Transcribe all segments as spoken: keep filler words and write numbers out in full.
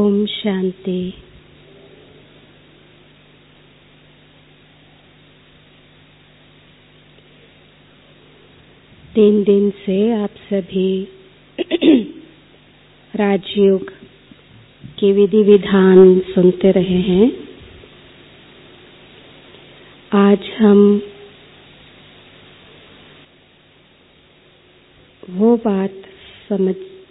ओम शांति। तीन दिन से आप सभी राजयोग के विधि विधान सुनते रहे हैं। आज हम वो बात समझ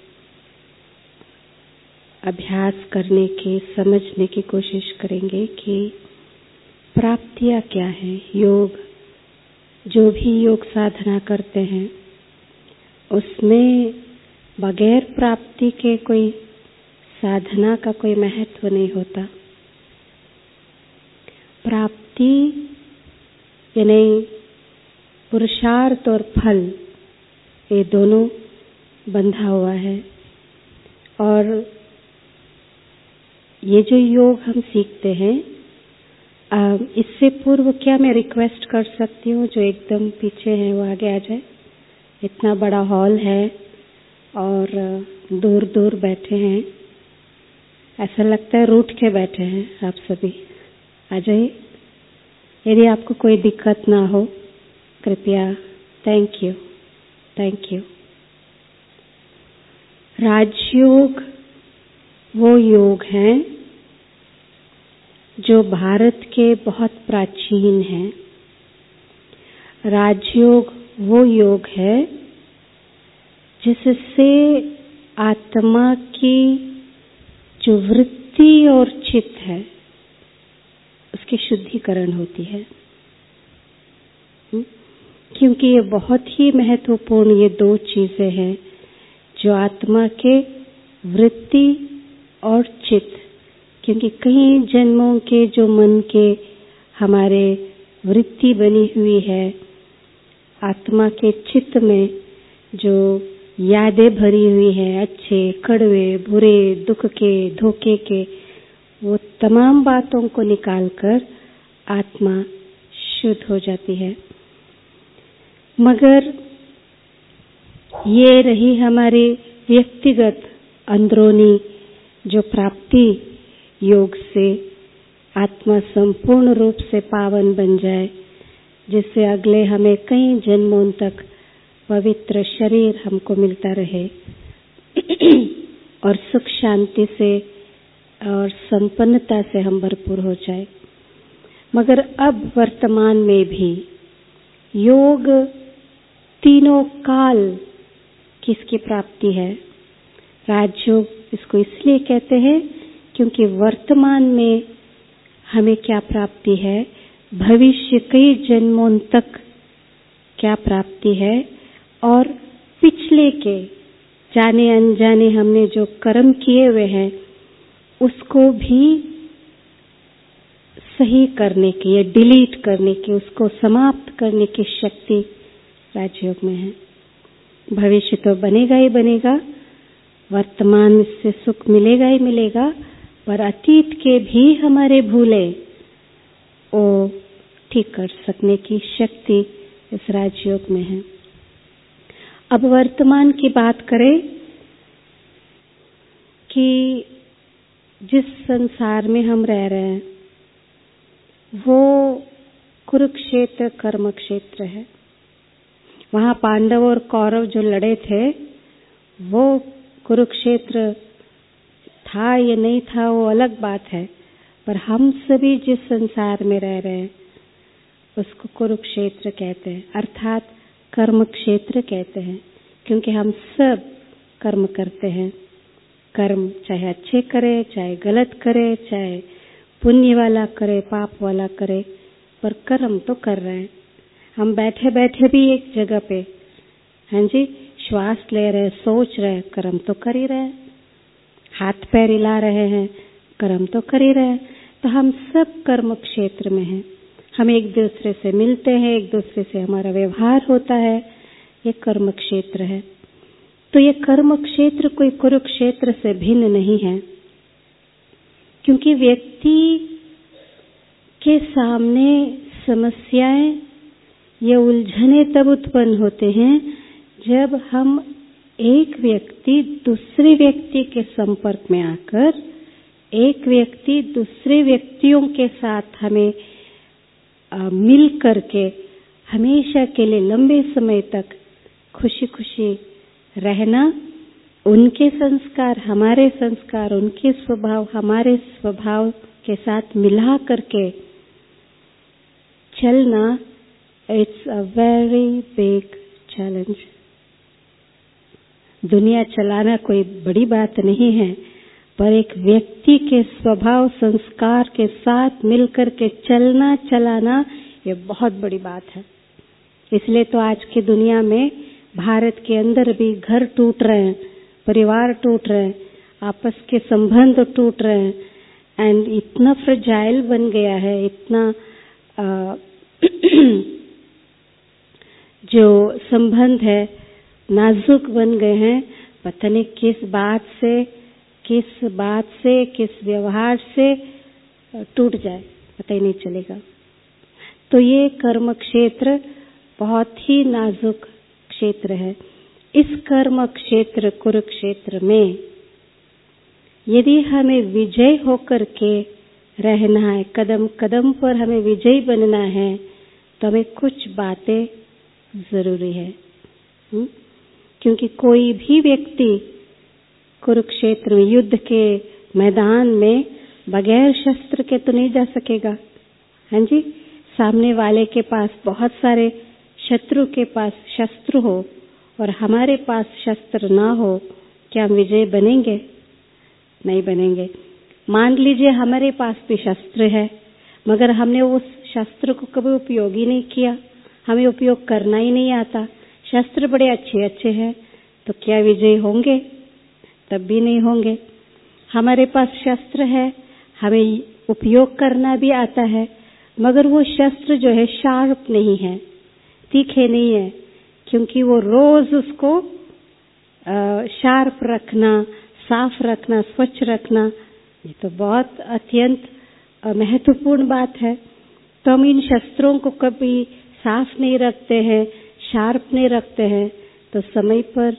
अभ्यास करने की समझने की कोशिश करेंगे कि प्राप्तियां क्या है। योग, जो भी योग साधना करते हैं उसमें बगैर प्राप्ति के कोई साधना का कोई महत्व नहीं होता। प्राप्ति यानी पुरुषार्थ और फल, ये दोनों बंधा हुआ है। और ये जो योग हम सीखते हैं, इससे पूर्व क्या मैं रिक्वेस्ट कर सकती हूँ जो एकदम पीछे हैं वो आगे आ जाए। इतना बड़ा हॉल है और दूर दूर बैठे हैं, ऐसा लगता है रूठ के बैठे हैं। आप सभी आ जाइए, यदि आपको कोई दिक्कत ना हो कृपया। Thank you, thank you. राजयोग वो योग हैं जो भारत के बहुत प्राचीन हैं। राजयोग वो योग है जिससे आत्मा की जो वृत्ति और चित्त है उसकी शुद्धिकरण होती है। क्योंकि ये बहुत ही महत्वपूर्ण ये दो चीजें हैं जो आत्मा के वृत्ति और चित्त, क्योंकि कई जन्मों के जो मन के हमारे वृत्ति बनी हुई है, आत्मा के चित्त में जो यादें भरी हुई है, अच्छे कड़वे बुरे दुख के धोखे के, वो तमाम बातों को निकालकर आत्मा शुद्ध हो जाती है। मगर ये रही हमारी व्यक्तिगत अंदरूनी जो प्राप्ति, योग से आत्मा संपूर्ण रूप से पावन बन जाए, जिससे अगले हमें कई जन्मों तक पवित्र शरीर हमको मिलता रहे और सुख शांति से और संपन्नता से हम भरपूर हो जाए। मगर अब वर्तमान में भी योग तीनों काल किसकी प्राप्ति है। राजयोग इसको इसलिए कहते हैं क्योंकि वर्तमान में हमें क्या प्राप्ति है, भविष्य कई जन्मों तक क्या प्राप्ति है, और पिछले के जाने अनजाने हमने जो कर्म किए हुए हैं उसको भी सही करने की या डिलीट करने की, उसको समाप्त करने की शक्ति राजयोग में है। भविष्य तो बनेगा ही बनेगा, वर्तमान से सुख मिलेगा ही मिलेगा, पर अतीत के भी हमारे भूले वो ठीक कर सकने की शक्ति इस राजयोग में है। अब वर्तमान की बात करें कि जिस संसार में हम रह रहे हैं वो कुरुक्षेत्र कर्म क्षेत्र है। वहां पांडव और कौरव जो लड़े थे, वो कुरुक्षेत्र था या नहीं था वो अलग बात है, पर हम सभी जिस संसार में रह रहे हैं उसको कुरुक्षेत्र कहते हैं, अर्थात कर्म क्षेत्र कहते हैं। क्योंकि हम सब कर्म करते हैं। कर्म चाहे अच्छे करे, चाहे गलत करे, चाहे पुण्य वाला करे, पाप वाला करे, पर कर्म तो कर रहे हैं। हम बैठे बैठे भी एक जगह पे, हाँ जी, श्वास ले रहे, सोच रहे, कर्म तो कर ही रहे। हाथ पैर हिला रहे हैं, कर्म तो कर ही रहे। तो हम सब कर्म क्षेत्र में हैं। हम एक दूसरे से मिलते हैं, एक दूसरे से हमारा व्यवहार होता है, ये कर्म क्षेत्र है। तो ये कर्म क्षेत्र कोई कुरुक्षेत्र से भिन्न नहीं है, क्योंकि व्यक्ति के सामने समस्याएं या उलझने तब उत्पन्न होते हैं जब हम एक व्यक्ति दूसरे व्यक्ति के संपर्क में आकर एक व्यक्ति दूसरे व्यक्तियों के साथ हमें आ, मिल करके हमेशा के लिए लंबे समय तक खुशी खुशी रहना, उनके संस्कार हमारे संस्कार, उनके स्वभाव हमारे स्वभाव के साथ मिला करके चलना, it's a very big challenge. दुनिया चलाना कोई बड़ी बात नहीं है, पर एक व्यक्ति के स्वभाव संस्कार के साथ मिलकर के चलना चलाना ये बहुत बड़ी बात है। इसलिए तो आज की दुनिया में भारत के अंदर भी घर टूट रहे हैं, परिवार टूट रहे हैं, आपस के संबंध टूट रहे हैं, एंड इतना फ्रेजाइल बन गया है, इतना आ, जो संबंध है नाजुक बन गए हैं। पता नहीं किस बात से किस बात से किस व्यवहार से टूट जाए, पता ही नहीं चलेगा। तो ये कर्म क्षेत्र बहुत ही नाजुक क्षेत्र है। इस कर्म क्षेत्र कुरुक्षेत्र में यदि हमें विजय होकर के रहना है, कदम कदम पर हमें विजयी बनना है, तो हमें कुछ बातें जरूरी है। हुँ? क्योंकि कोई भी व्यक्ति कुरुक्षेत्र में, युद्ध के मैदान में बगैर शस्त्र के तो नहीं जा सकेगा। हाँ जी, सामने वाले के पास बहुत सारे शत्रु के पास शस्त्र हो और हमारे पास शस्त्र ना हो, क्या हम विजय बनेंगे? नहीं बनेंगे। मान लीजिए हमारे पास भी शस्त्र है, मगर हमने उस शस्त्र को कभी उपयोग ही नहीं किया, हमें उपयोग करना ही नहीं आता, शस्त्र बड़े अच्छे अच्छे हैं, तो क्या विजयी होंगे? तब भी नहीं होंगे। हमारे पास शस्त्र है, हमें उपयोग करना भी आता है, मगर वो शस्त्र जो है शार्प नहीं है, तीखे नहीं है, क्योंकि वो रोज उसको शार्प रखना, साफ रखना, स्वच्छ रखना, ये तो बहुत अत्यंत महत्वपूर्ण बात है। तो हम इन शस्त्रों को कभी साफ नहीं रखते हैं, शार्प नहीं रखते हैं, तो समय पर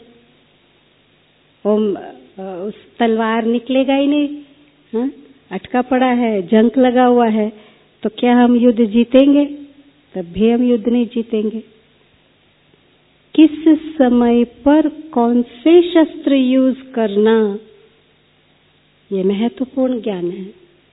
उस तलवार निकलेगा ही नहीं। हाँ? अटका पड़ा है, जंग लगा हुआ है, तो क्या हम युद्ध जीतेंगे? तब भी हम युद्ध नहीं जीतेंगे। किस समय पर कौन से शस्त्र यूज करना, ये महत्वपूर्ण ज्ञान है।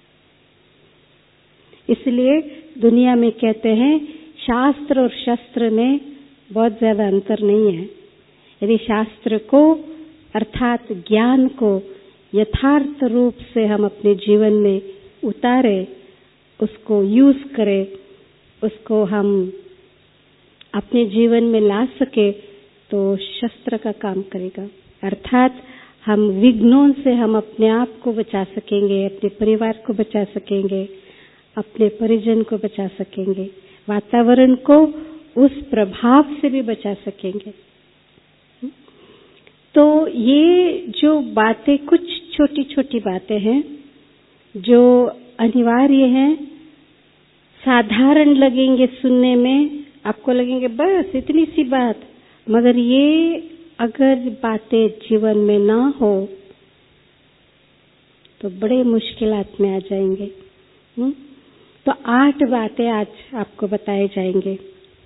इसलिए दुनिया में कहते हैं शास्त्र और शस्त्र में बहुत ज्यादा अंतर नहीं है। यदि शास्त्र को अर्थात ज्ञान को यथार्थ रूप से हम अपने जीवन में उतारे, उसको यूज करें, उसको हम अपने जीवन में ला सके, तो शस्त्र का काम करेगा। अर्थात हम विघ्नों से हम अपने आप को बचा सकेंगे, अपने परिवार को बचा सकेंगे, अपने परिजन को बचा सकेंगे, वातावरण को उस प्रभाव से भी बचा सकेंगे। तो ये जो बातें, कुछ छोटी छोटी बातें हैं जो अनिवार्य हैं, साधारण लगेंगे सुनने में, आपको लगेंगे बस इतनी सी बात, मगर ये अगर बातें जीवन में ना हो तो बड़े मुश्किलात में आ जाएंगे। हुँ? तो आठ बातें आज आपको बताए जाएंगे।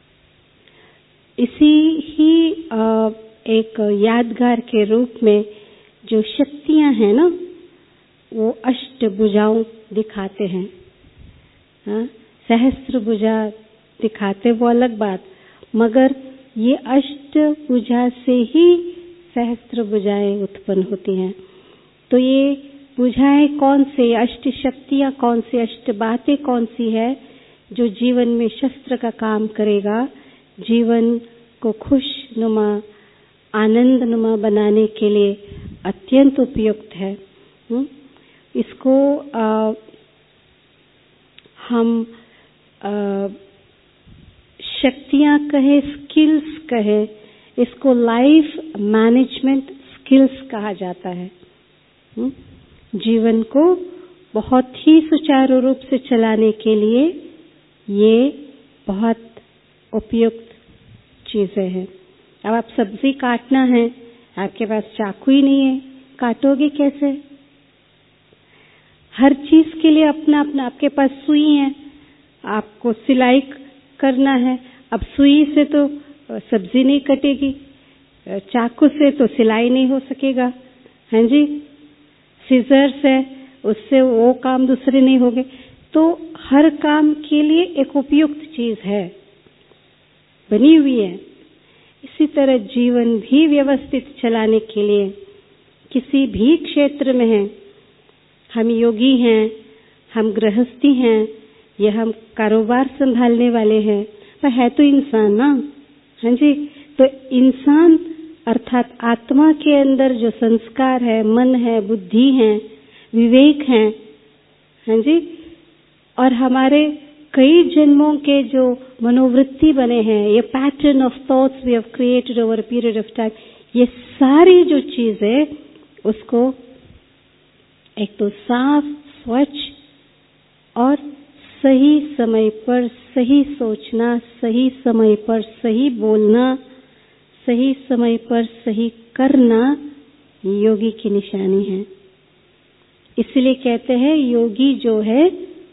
इसी ही आ, एक यादगार के रूप में जो शक्तियां हैं ना, वो अष्टभुजाओं दिखाते हैं। हाँ? सहस्त्र भुजा दिखाते वो अलग बात, मगर ये अष्टभुजा से ही सहस्त्र भुजाएं उत्पन्न होती हैं। तो ये भुजाएं कौन से, अष्ट शक्तियां कौन सी, अष्ट बातें कौन सी है जो जीवन में शस्त्र का काम करेगा, जीवन को खुशनुमा आनंदनुमा बनाने के लिए अत्यंत उपयुक्त है। हुँ? इसको आ, हम आ, शक्तियां कहे, स्किल्स कहे, इसको लाइफ मैनेजमेंट स्किल्स कहा जाता है। हुँ? जीवन को बहुत ही सुचारू रूप से चलाने के लिए ये बहुत उपयुक्त चीजें हैं। अब आप सब्जी काटना है, आपके पास चाकू ही नहीं है, काटोगे कैसे? हर चीज के लिए अपना अपना, आपके पास सुई है, आपको सिलाई करना है, अब सुई से तो सब्जी नहीं कटेगी, चाकू से तो सिलाई नहीं हो सकेगा, हैं जी, सीजर्स है, उससे वो काम दूसरे नहीं होंगे। तो हर काम के लिए एक उपयुक्त चीज है, बनी हुई है। इसी तरह जीवन भी व्यवस्थित चलाने के लिए किसी भी क्षेत्र में है, हम योगी हैं, हम गृहस्थी हैं, या हम कारोबार संभालने वाले हैं, पर है तो इंसान ना, हाँ जी। तो इंसान अर्थात आत्मा के अंदर जो संस्कार है, मन है, बुद्धि है, विवेक है, हाँ जी, और हमारे कई जन्मों के जो मनोवृत्ति बने हैं, ये pattern of thoughts we have created over a period of time, ये सारी जो चीज है उसको एक तो साफ, स्वच्छ और सही समय पर सही सोचना, सही समय पर सही बोलना, सही समय पर सही करना योगी की निशानी है। इसलिए कहते हैं योगी जो है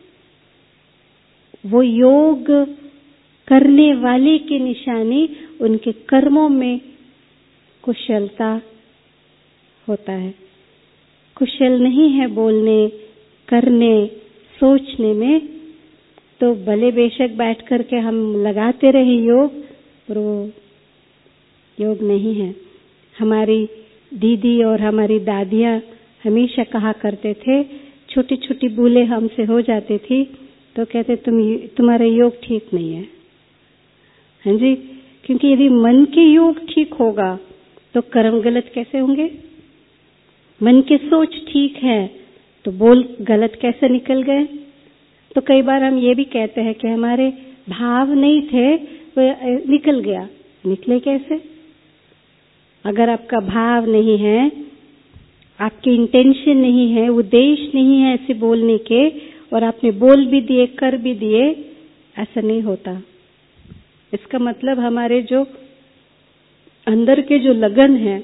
वो योग करने वाले की निशानी उनके कर्मों में कुशलता होता है। कुशल नहीं है बोलने, करने, सोचने में, तो भले बेशक बैठ करके हम लगाते रहे योग, पर वो योग नहीं है। हमारी दीदी और हमारी दादियाँ हमेशा कहा करते थे, छोटी छोटी भूलें हमसे हो जाती थी तो कहते तुम तुम्हारा योग ठीक नहीं है, हाँ जी, क्योंकि यदि मन के योग ठीक होगा तो कर्म गलत कैसे होंगे? मन के सोच ठीक है तो बोल गलत कैसे निकल गए? तो कई बार हम ये भी कहते हैं कि हमारे भाव नहीं थे, वो निकल गया। निकले कैसे? अगर आपका भाव नहीं है, आपकी इंटेंशन नहीं है, उद्देश्य नहीं है ऐसे बोलने के, और आपने बोल भी दिए, कर भी दिए, ऐसा नहीं होता। इसका मतलब हमारे जो अंदर के जो लगन है,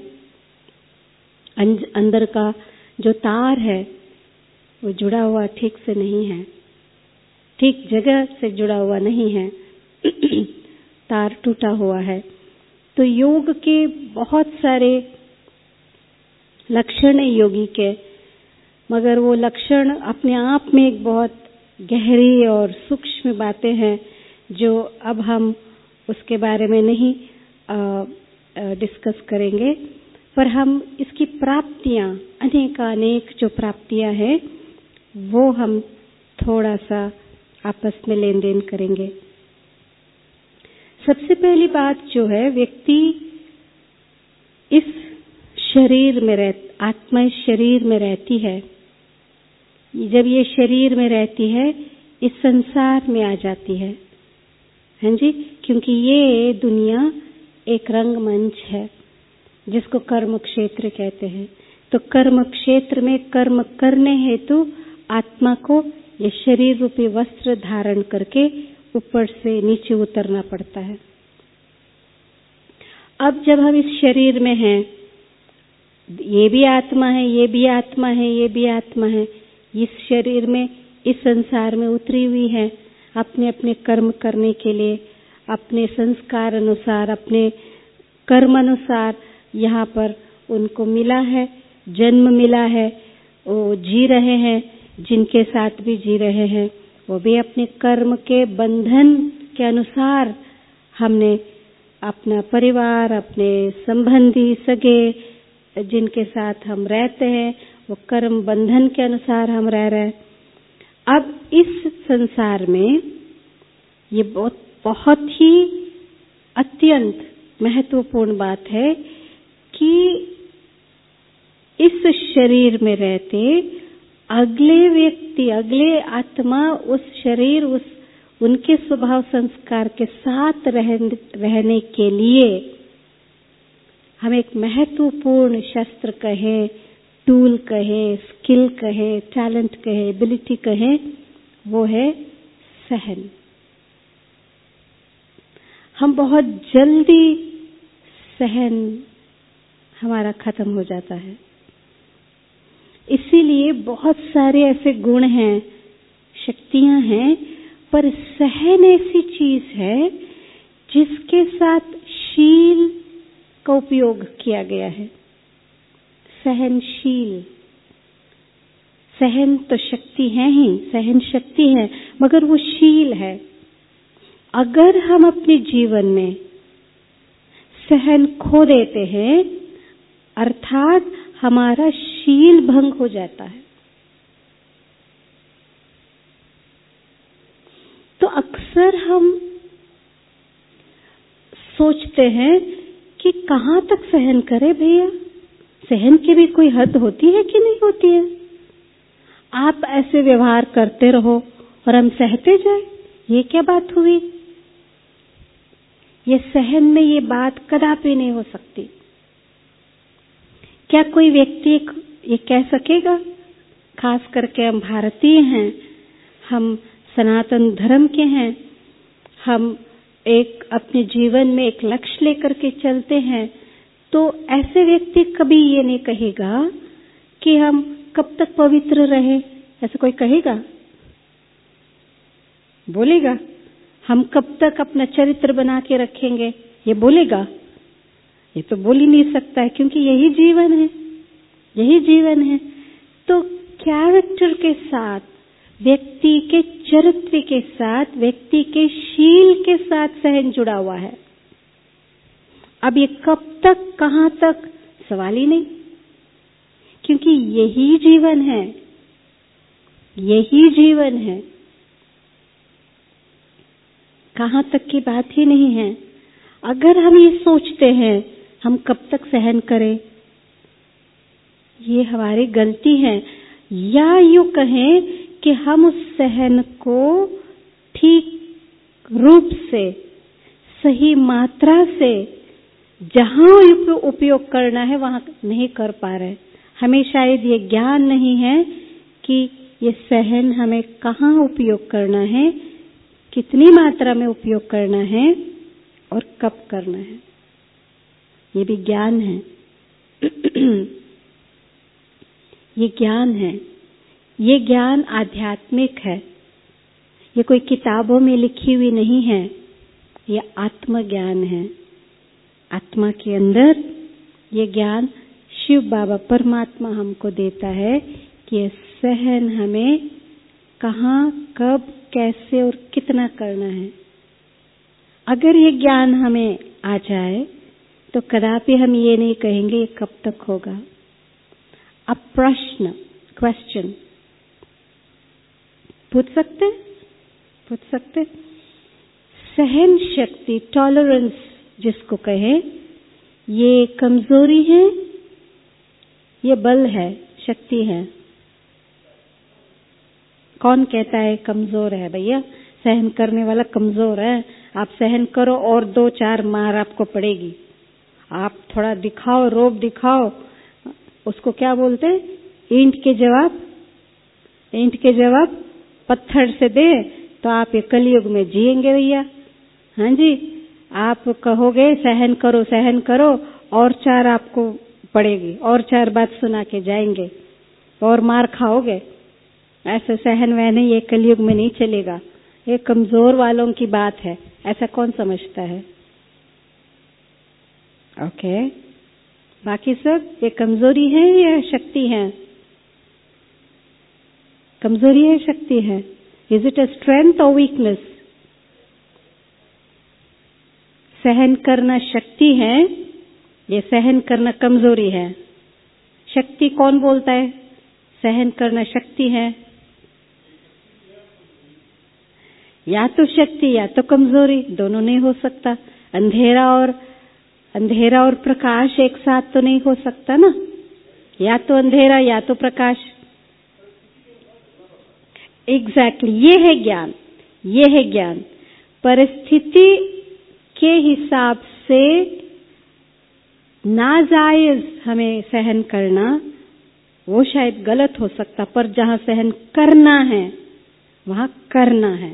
अंदर का जो तार है, वो जुड़ा हुआ ठीक से नहीं है, ठीक जगह से जुड़ा हुआ नहीं है, तार टूटा हुआ है। तो योग के बहुत सारे लक्षण है योगी के, मगर वो लक्षण अपने आप में एक बहुत गहरी और सूक्ष्म बातें हैं जो अब हम उसके बारे में नहीं डिस्कस करेंगे, पर हम इसकी प्राप्तियां, अनेकानेक जो प्राप्तियां हैं वो हम थोड़ा सा आपस में लेन देन करेंगे। सबसे पहली बात जो है, व्यक्ति इस शरीर में रह आत्मा इस शरीर में रहती है। जब ये शरीर में रहती है, इस संसार में आ जाती है, हाँ जी, क्योंकि ये दुनिया एक रंगमंच है जिसको कर्म क्षेत्र कहते हैं। तो कर्म क्षेत्र में कर्म करने हेतु आत्मा को ये शरीर रूपी वस्त्र धारण करके ऊपर से नीचे उतरना पड़ता है। अब जब हम इस शरीर में हैं, ये भी आत्मा है, ये भी आत्मा है, ये भी आत्मा है, इस शरीर में, इस संसार में उतरी हुई है अपने अपने कर्म करने के लिए, अपने संस्कार अनुसार, अपने कर्म अनुसार यहाँ पर उनको मिला है, जन्म मिला है, वो जी रहे हैं, जिनके साथ भी जी रहे हैं वो भी अपने कर्म के बंधन के अनुसार, हमने अपना परिवार, अपने संबंधी, सगे जिनके साथ हम रहते हैं, वो कर्म बंधन के अनुसार हम रह रहे हैं। अब इस संसार में ये बहुत बहुत ही अत्यंत महत्वपूर्ण बात है कि इस शरीर में रहते अगले व्यक्ति, अगले आत्मा उस शरीर, उस उनके स्वभाव संस्कार के साथ रह, रहने के लिए हम एक महत्वपूर्ण शस्त्र कहें, टूल कहें, स्किल कहें, टैलेंट कहें, एबिलिटी कहें, वो है सहन। हम बहुत जल्दी सहन हमारा खत्म हो जाता है। इसीलिए बहुत सारे ऐसे गुण हैं, शक्तियां हैं, पर सहन ऐसी चीज है जिसके साथ शील का उपयोग किया गया है। सहनशील, सहन तो शक्ति है ही, सहन शक्ति है, मगर वो शील है। अगर हम अपने जीवन में सहन खो देते हैं, अर्थात हमारा शील भंग हो जाता है। तो अक्सर हम सोचते हैं कि कहां तक सहन करें भैया, सहन की भी कोई हद होती है कि नहीं होती है। आप ऐसे व्यवहार करते रहो और हम सहते जाए, ये क्या बात हुई? ये सहन में ये बात कदापि नहीं हो सकती। क्या कोई व्यक्ति ये कह सकेगा, खास करके हम भारतीय हैं, हम सनातन धर्म के हैं, हम एक अपने जीवन में एक लक्ष्य लेकर के चलते हैं, तो ऐसे व्यक्ति कभी ये नहीं कहेगा कि हम कब तक पवित्र रहे। ऐसा कोई कहेगा? बोलेगा? हम कब तक अपना चरित्र बना के रखेंगे, ये बोलेगा? ये तो बोल ही नहीं सकता है, क्योंकि यही जीवन है, यही जीवन है। तो कैरेक्टर के साथ, व्यक्ति के चरित्र के साथ, व्यक्ति के शील के साथ सहन जुड़ा हुआ है। अब ये कब तक, कहां तक, सवाल ही नहीं, क्योंकि यही जीवन है, यही जीवन है। कहां तक की बात ही नहीं है। अगर हम ये सोचते हैं हम कब तक सहन करें, ये हमारी गलती है। या यूं कहें कि हम उस सहन को ठीक रूप से, सही मात्रा से, जहां उपयोग करना है वहां नहीं कर पा रहे। हमें शायद ये ज्ञान नहीं है कि ये सहन हमें कहां उपयोग करना है, कितनी मात्रा में उपयोग करना है और कब करना है। ये भी ज्ञान है। ये ज्ञान है। ये ज्ञान आध्यात्मिक है। ये कोई किताबों में लिखी हुई नहीं है। ये आत्मज्ञान है। आत्मा के अंदर ये ज्ञान शिव बाबा परमात्मा हमको देता है कि ये सहन हमें कहां, कब, कैसे और कितना करना है। अगर ये ज्ञान हमें आ जाए तो कदापि हम ये नहीं कहेंगे ये कब तक होगा। अब प्रश्न, क्वेश्चन पूछ सकते पूछ सकते सहन शक्ति, टॉलरेंस जिसको कहे, ये कमजोरी है, ये बल है, शक्ति है? कौन कहता है कमजोर है? भैया सहन करने वाला कमजोर है। आप सहन करो और दो चार मार आपको पड़ेगी। आप थोड़ा दिखाओ, रोब दिखाओ, उसको क्या बोलते हैं? ईंट के जवाब, ईंट के जवाब पत्थर से दे, तो आप ये कलयुग में जिएंगे भैया। हाँ जी, आप कहोगे सहन करो, सहन करो, और चार आपको पड़ेगी, और चार बात सुना के जाएंगे और मार खाओगे। ऐसे सहन वह नहीं, ये कलयुग में नहीं चलेगा। ये कमजोर वालों की बात है, ऐसा कौन समझता है? ओके, बाकी सब ये कमजोरी है या शक्ति है? कमजोरी है, शक्ति है? इज इट अ स्ट्रेंथ और वीकनेस? सहन करना शक्ति है, ये सहन करना कमजोरी है। शक्ति कौन बोलता है? सहन करना शक्ति है। या तो शक्ति या तो कमजोरी, दोनों नहीं हो सकता। अंधेरा और अंधेरा और प्रकाश एक साथ तो नहीं हो सकता ना, या तो अंधेरा या तो प्रकाश। एग्जैक्टली, ये है ज्ञान, ये है ज्ञान। परिस्थिति के हिसाब से नाजायज हमें सहन करना, वो शायद गलत हो सकता, पर जहां सहन करना है वहां करना है।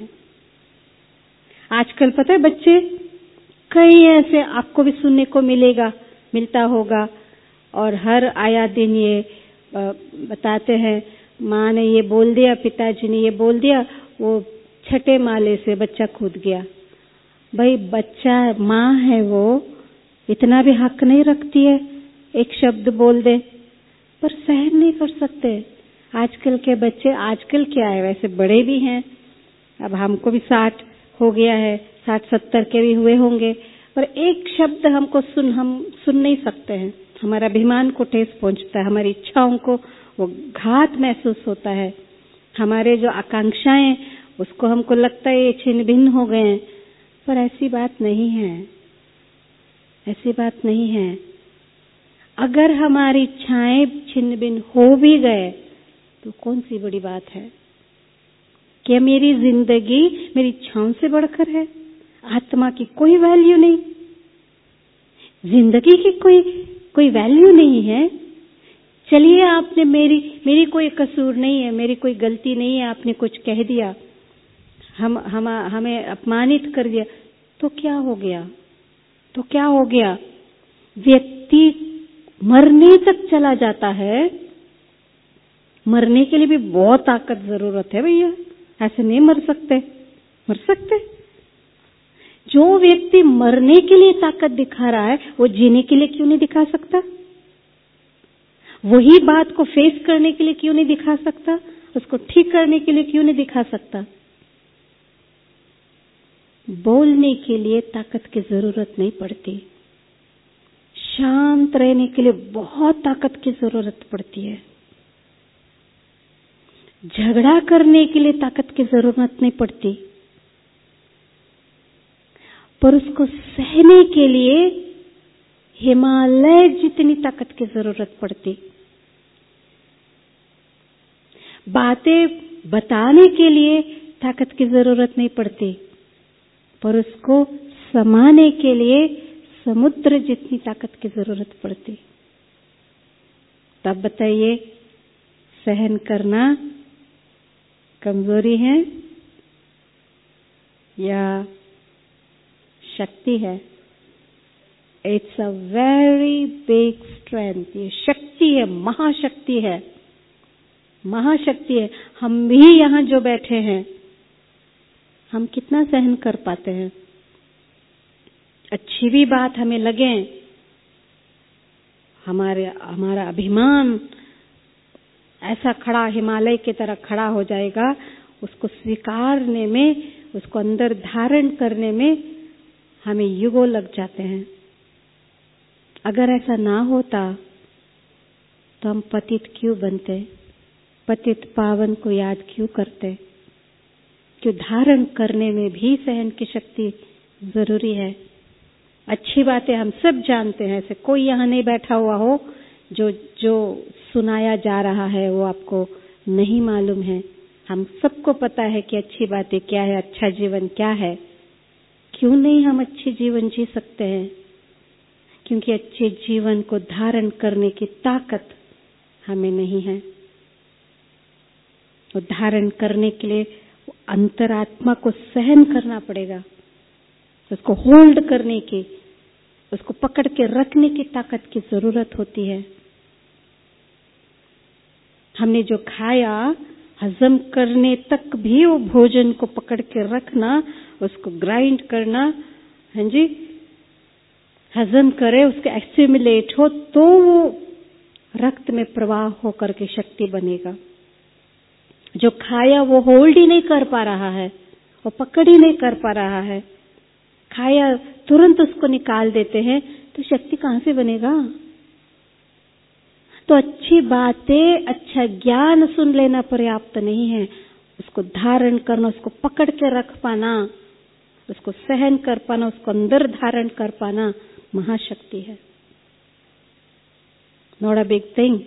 आजकल पता है बच्चे कई ऐसे, आपको भी सुनने को मिलेगा, मिलता होगा, और हर आया दिन ये बताते हैं माँ ने ये बोल दिया, पिताजी ने ये बोल दिया, वो छठे माले से बच्चा कूद गया। भाई बच्चा, माँ है वो, इतना भी हक नहीं रखती है एक शब्द बोल दे, पर सहन नहीं कर सकते। आजकल के बच्चे, आजकल क्या है, वैसे बड़े भी हैं, अब हमको भी साठ हो गया है, साठ सत्तर के भी हुए होंगे, पर एक शब्द हमको सुन हम सुन नहीं सकते हैं। हमारा अभिमान को ठेस पहुंचता है, हमारी इच्छाओं को वो घात महसूस होता है, हमारे जो आकांक्षाएं उसको हमको लगता है ये छिन्न भिन्न हो गए हैं, पर ऐसी बात नहीं है, ऐसी बात नहीं है। अगर हमारी इच्छाएं छिन्न भिन्न हो भी गए तो कौन सी बड़ी बात है? क्या मेरी जिंदगी मेरी इच्छाओं से बढ़कर है? आत्मा की कोई वैल्यू नहीं, जिंदगी की कोई कोई वैल्यू नहीं है। चलिए आपने मेरी मेरी कोई कसूर नहीं है, मेरी कोई गलती नहीं है, आपने कुछ कह दिया, हम हम हमें अपमानित कर दिया, तो क्या हो गया? तो क्या हो गया? व्यक्ति मरने तक चला जाता है। मरने के लिए भी बहुत ताकत जरूरत है भैया, ऐसे नहीं मर सकते। मर सकते? जो व्यक्ति मरने के लिए ताकत दिखा रहा है वो जीने के लिए क्यों नहीं दिखा सकता? वही बात को फेस करने के लिए क्यों नहीं दिखा सकता? उसको ठीक करने के लिए क्यों नहीं दिखा सकता? बोलने के लिए ताकत की जरूरत नहीं पड़ती, शांत रहने के लिए बहुत ताकत की जरूरत पड़ती है, झगड़ा करने के लिए ताकत की जरूरत नहीं पड़ती, पर उसको सहने के लिए हिमालय जितनी ताकत की जरूरत पड़ती। बातें बताने के लिए ताकत की जरूरत नहीं पड़ती, पर उसको समाने के लिए समुद्र जितनी ताकत की जरूरत पड़ती। तब बताइए, सहन करना कमजोरी है या शक्ति है? It's a very big strength. ये शक्ति है, महाशक्ति है, महाशक्ति है। हम भी यहाँ जो बैठे हैं, हम कितना सहन कर पाते हैं? अच्छी भी बात हमें लगे, हमारे हमारा अभिमान ऐसा खड़ा, हिमालय की तरह खड़ा हो जाएगा, उसको स्वीकारने में, उसको अंदर धारण करने में हमें युगों लग जाते हैं। अगर ऐसा ना होता तो हम पतित क्यों बनते? पतित पावन को याद क्यों करते? क्यों धारण करने में भी सहन की शक्ति जरूरी है। अच्छी बातें हम सब जानते हैं, ऐसे कोई यहाँ नहीं बैठा हुआ हो जो जो सुनाया जा रहा है वो आपको नहीं मालूम है। हम सबको पता है कि अच्छी बातें क्या है, अच्छा जीवन क्या है। क्यों नहीं हम अच्छे जीवन जी सकते हैं? क्योंकि अच्छे जीवन को धारण करने की ताकत हमें नहीं है। तो धारण करने के लिए अंतरात्मा को सहन करना पड़ेगा, उसको होल्ड करने की, उसको पकड़ के रखने की ताकत की जरूरत होती है। हमने जो खाया, हजम करने तक भी वो भोजन को पकड़ के रखना, उसको ग्राइंड करना, हाँ जी, हजम करे, उसके एसिमिलेट हो, तो वो रक्त में प्रवाह होकर के शक्ति बनेगा। जो खाया वो होल्ड ही नहीं कर पा रहा है, वो पकड़ ही नहीं कर पा रहा है, खाया तुरंत उसको निकाल देते हैं, तो शक्ति कहां से बनेगा? तो अच्छी बातें, अच्छा ज्ञान सुन लेना पर्याप्त नहीं है, उसको धारण करना, उसको पकड़ के रख पाना, उसको सहन कर पाना, उसको अंदर धारण कर पाना महाशक्ति है। Not a big thing.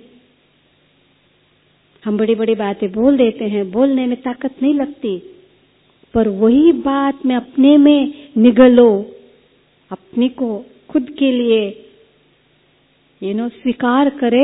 हम बड़ी बड़ी बातें बोल देते हैं, बोलने में ताकत नहीं लगती, पर वही बात में अपने में निगलो, अपने को खुद के लिए यू नो स्वीकार करे।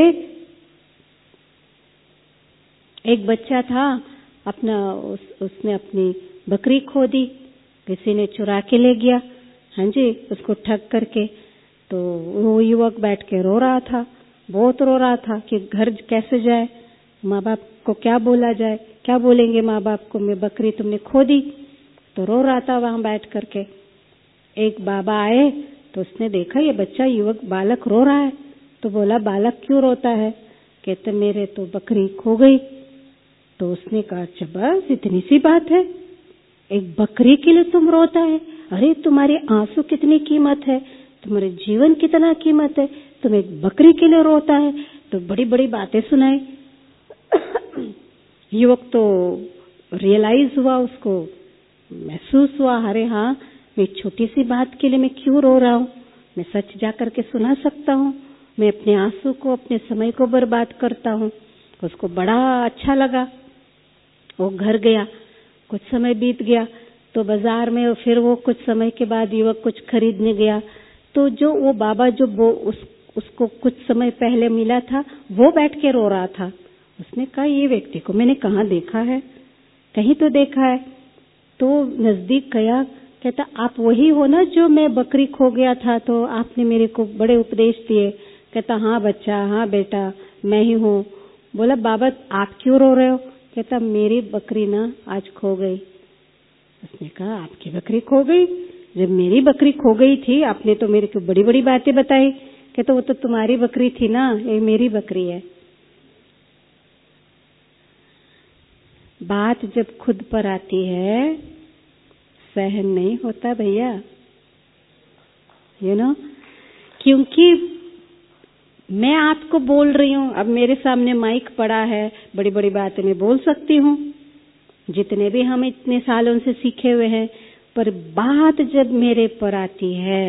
एक बच्चा था, अपना उस, उसने अपनी बकरी खो दी, किसी ने चुरा के ले गया, हाँ जी, उसको ठग करके। तो वो युवक बैठ के रो रहा था, बहुत रो रहा था कि घर कैसे जाए, माँ बाप को क्या बोला जाए, क्या बोलेंगे माँ बाप को, मैं बकरी तुमने खो दी। तो रो रहा था वहां बैठ करके। एक बाबा आए तो उसने देखा ये बच्चा युवक बालक रो रहा है, तो बोला बालक क्यों रोता है? कहते मेरे तो बकरी खो गई। तो उसने कहा अच्छा बस इतनी सी बात है, एक बकरी के लिए तुम रोता है? अरे तुम्हारे आंसू कितनी कीमत है, तुम्हारे जीवन कितना कीमत है, तुम एक बकरी के लिए रोता है? तो बड़ी बड़ी बातें सुनाई। युवक तो रियलाइज हुआ, उसको महसूस हुआ, अरे हाँ मैं छोटी सी बात के लिए मैं क्यों रो रहा हूँ, मैं सच जा करके सुना सकता हूँ, मैं अपने आंसू को अपने समय को बर्बाद करता हूँ। उसको बड़ा अच्छा लगा। वो घर गया, कुछ समय बीत गया तो बाजार में फिर वो कुछ समय के बाद युवक कुछ खरीदने गया, तो जो वो बाबा जो वो उस, उसको कुछ समय पहले मिला था वो बैठ के रो रहा था। उसने कहा ये व्यक्ति को मैंने कहाँ देखा है, कहीं तो देखा है। तो नजदीक गया, कहता आप वही हो ना जो मैं बकरी खो गया था तो आपने मेरे को बड़े उपदेश दिए? कहता हाँ बच्चा, हाँ बेटा मैं ही हूँ। बोला बाबा आप क्यों रो रहे हो? कहता मेरी बकरी ना आज खो गई। उसने कहा आपकी बकरी खो गई? जब मेरी बकरी खो गई थी आपने तो मेरे को बड़ी बड़ी बातें बताई। कहता वो तो तुम्हारी बकरी थी ना, ये मेरी बकरी है। बात जब खुद पर आती है सहन नहीं होता भैया, यू नो, क्योंकि मैं आपको बोल रही हूँ, अब मेरे सामने माइक पड़ा है, बड़ी बड़ी बातें मैं बोल सकती हूँ, जितने भी हम इतने सालों से सीखे हुए हैं, पर बात जब मेरे पर आती है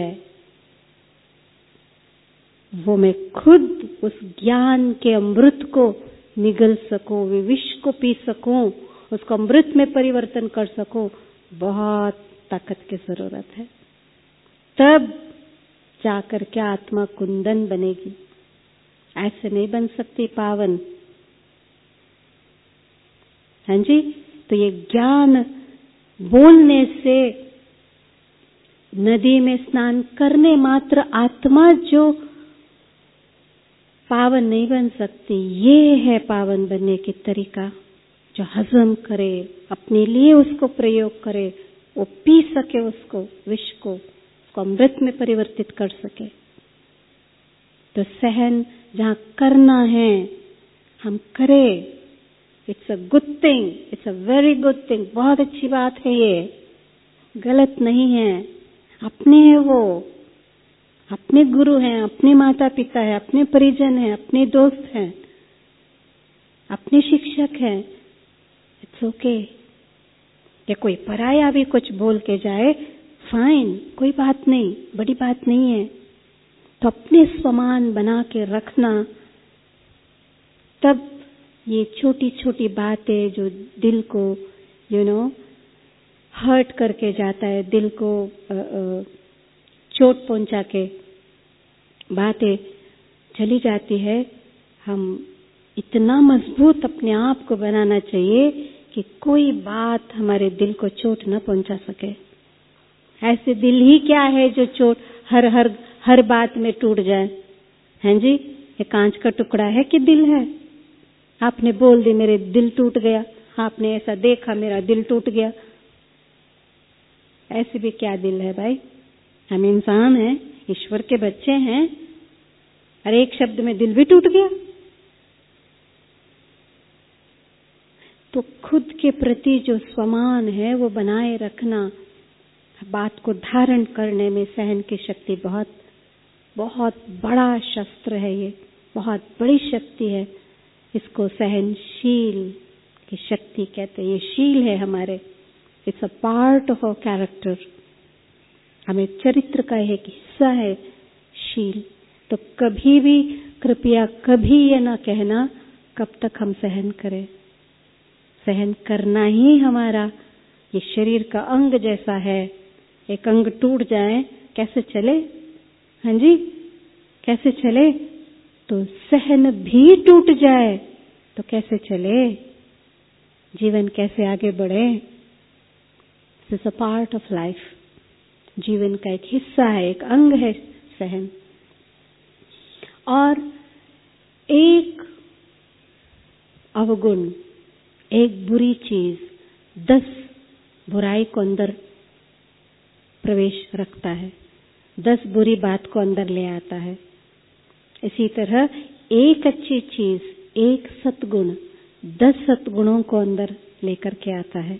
वो मैं खुद उस ज्ञान के अमृत को निगल सकूं, वे विष को पी सकूं, उसको अमृत में परिवर्तन कर सकूं, बहुत ताकत की जरूरत है। तब जाकर के आत्मा कुंदन बनेगी, ऐसे नहीं बन सकती पावन। हाँ जी, तो ये ज्ञान बोलने से, नदी में स्नान करने मात्र आत्मा जो पावन नहीं बन सकती, ये है पावन बनने की तरीका। जो हजम करे, अपने लिए उसको प्रयोग करे, वो पी सके उसको, विष को, उसको अमृत में परिवर्तित कर सके। तो सहन जहाँ करना है हम करें, it's a good thing, it's a very good thing, बहुत अच्छी बात है, ये गलत नहीं है। अपने है वो, अपने गुरु हैं, अपने माता पिता हैं, अपने परिजन हैं, अपने दोस्त हैं, अपने शिक्षक हैं, इट्स ओके। या कोई पराया भी कुछ बोल के जाए, फाइन, कोई बात नहीं, बड़ी बात नहीं है। तो अपने समान बना के रखना, तब ये छोटी छोटी बातें जो दिल को यू नो हर्ट करके जाता है, दिल को आ, आ, चोट पहुंचा के बातें चली जाती है। हम इतना मजबूत अपने आप को बनाना चाहिए कि कोई बात हमारे दिल को चोट न पहुंचा सके। ऐसे दिल ही क्या है जो चोट हर हर हर बात में टूट जाए? हैं जी, ये कांच का टुकड़ा है कि दिल है? आपने बोल दी मेरे दिल टूट गया, आपने ऐसा देखा मेरा दिल टूट गया। ऐसे भी क्या दिल है भाई? हम इंसान हैं, ईश्वर के बच्चे हैं, और एक शब्द में दिल भी टूट गया। तो खुद के प्रति जो स्वमान है वो बनाए रखना, बात को धारण करने में सहन की शक्ति बहुत बहुत बड़ा शस्त्र है, ये बहुत बड़ी शक्ति है। इसको सहनशील की शक्ति कहते हैं। ये शील है हमारे, it's a part of our character, हमें चरित्र का एक हिस्सा है शील। तो कभी भी कृपया कभी ये ना कहना कब तक हम सहन करें। सहन करना ही हमारा ये शरीर का अंग जैसा है। एक अंग टूट जाए कैसे चले? हाँ जी, कैसे चले? तो सहन भी टूट जाए तो कैसे चले? जीवन कैसे आगे बढ़े? This is a part of life, जीवन का एक हिस्सा है, एक अंग है सहन। और एक अवगुण, एक बुरी चीज दस बुराई को अंदर प्रवेश रखता है, दस बुरी बात को अंदर ले आता है। इसी तरह एक अच्छी चीज, एक सद्गुण दस सद्गुणों को अंदर लेकर के आता है।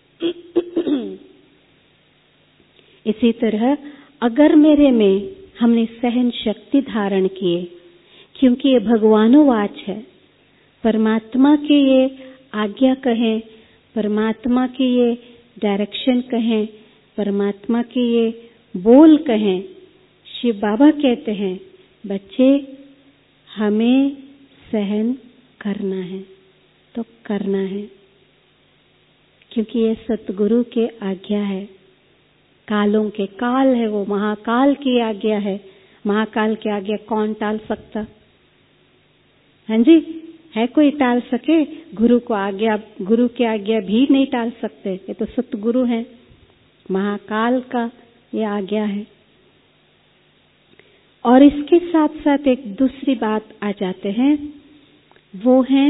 इसी तरह अगर मेरे में हमने सहन शक्ति धारण किए, क्योंकि ये भगवानोवाच है, परमात्मा की ये आज्ञा कहें, परमात्मा की ये डायरेक्शन कहें, परमात्मा की ये बोल कहें। शिव बाबा कहते हैं बच्चे हमें सहन करना है तो करना है, क्योंकि ये सतगुरु के आज्ञा है। कालों के काल है, वो महाकाल की आज्ञा है। महाकाल की आज्ञा कौन टाल सकता? हाँ जी, है कोई टाल सके? गुरु को आज्ञा, गुरु की आज्ञा भी नहीं टाल सकते। ये तो सतगुरु है, महाकाल का ये आज्ञा है। और इसके साथ साथ एक दूसरी बात आ जाते हैं, वो है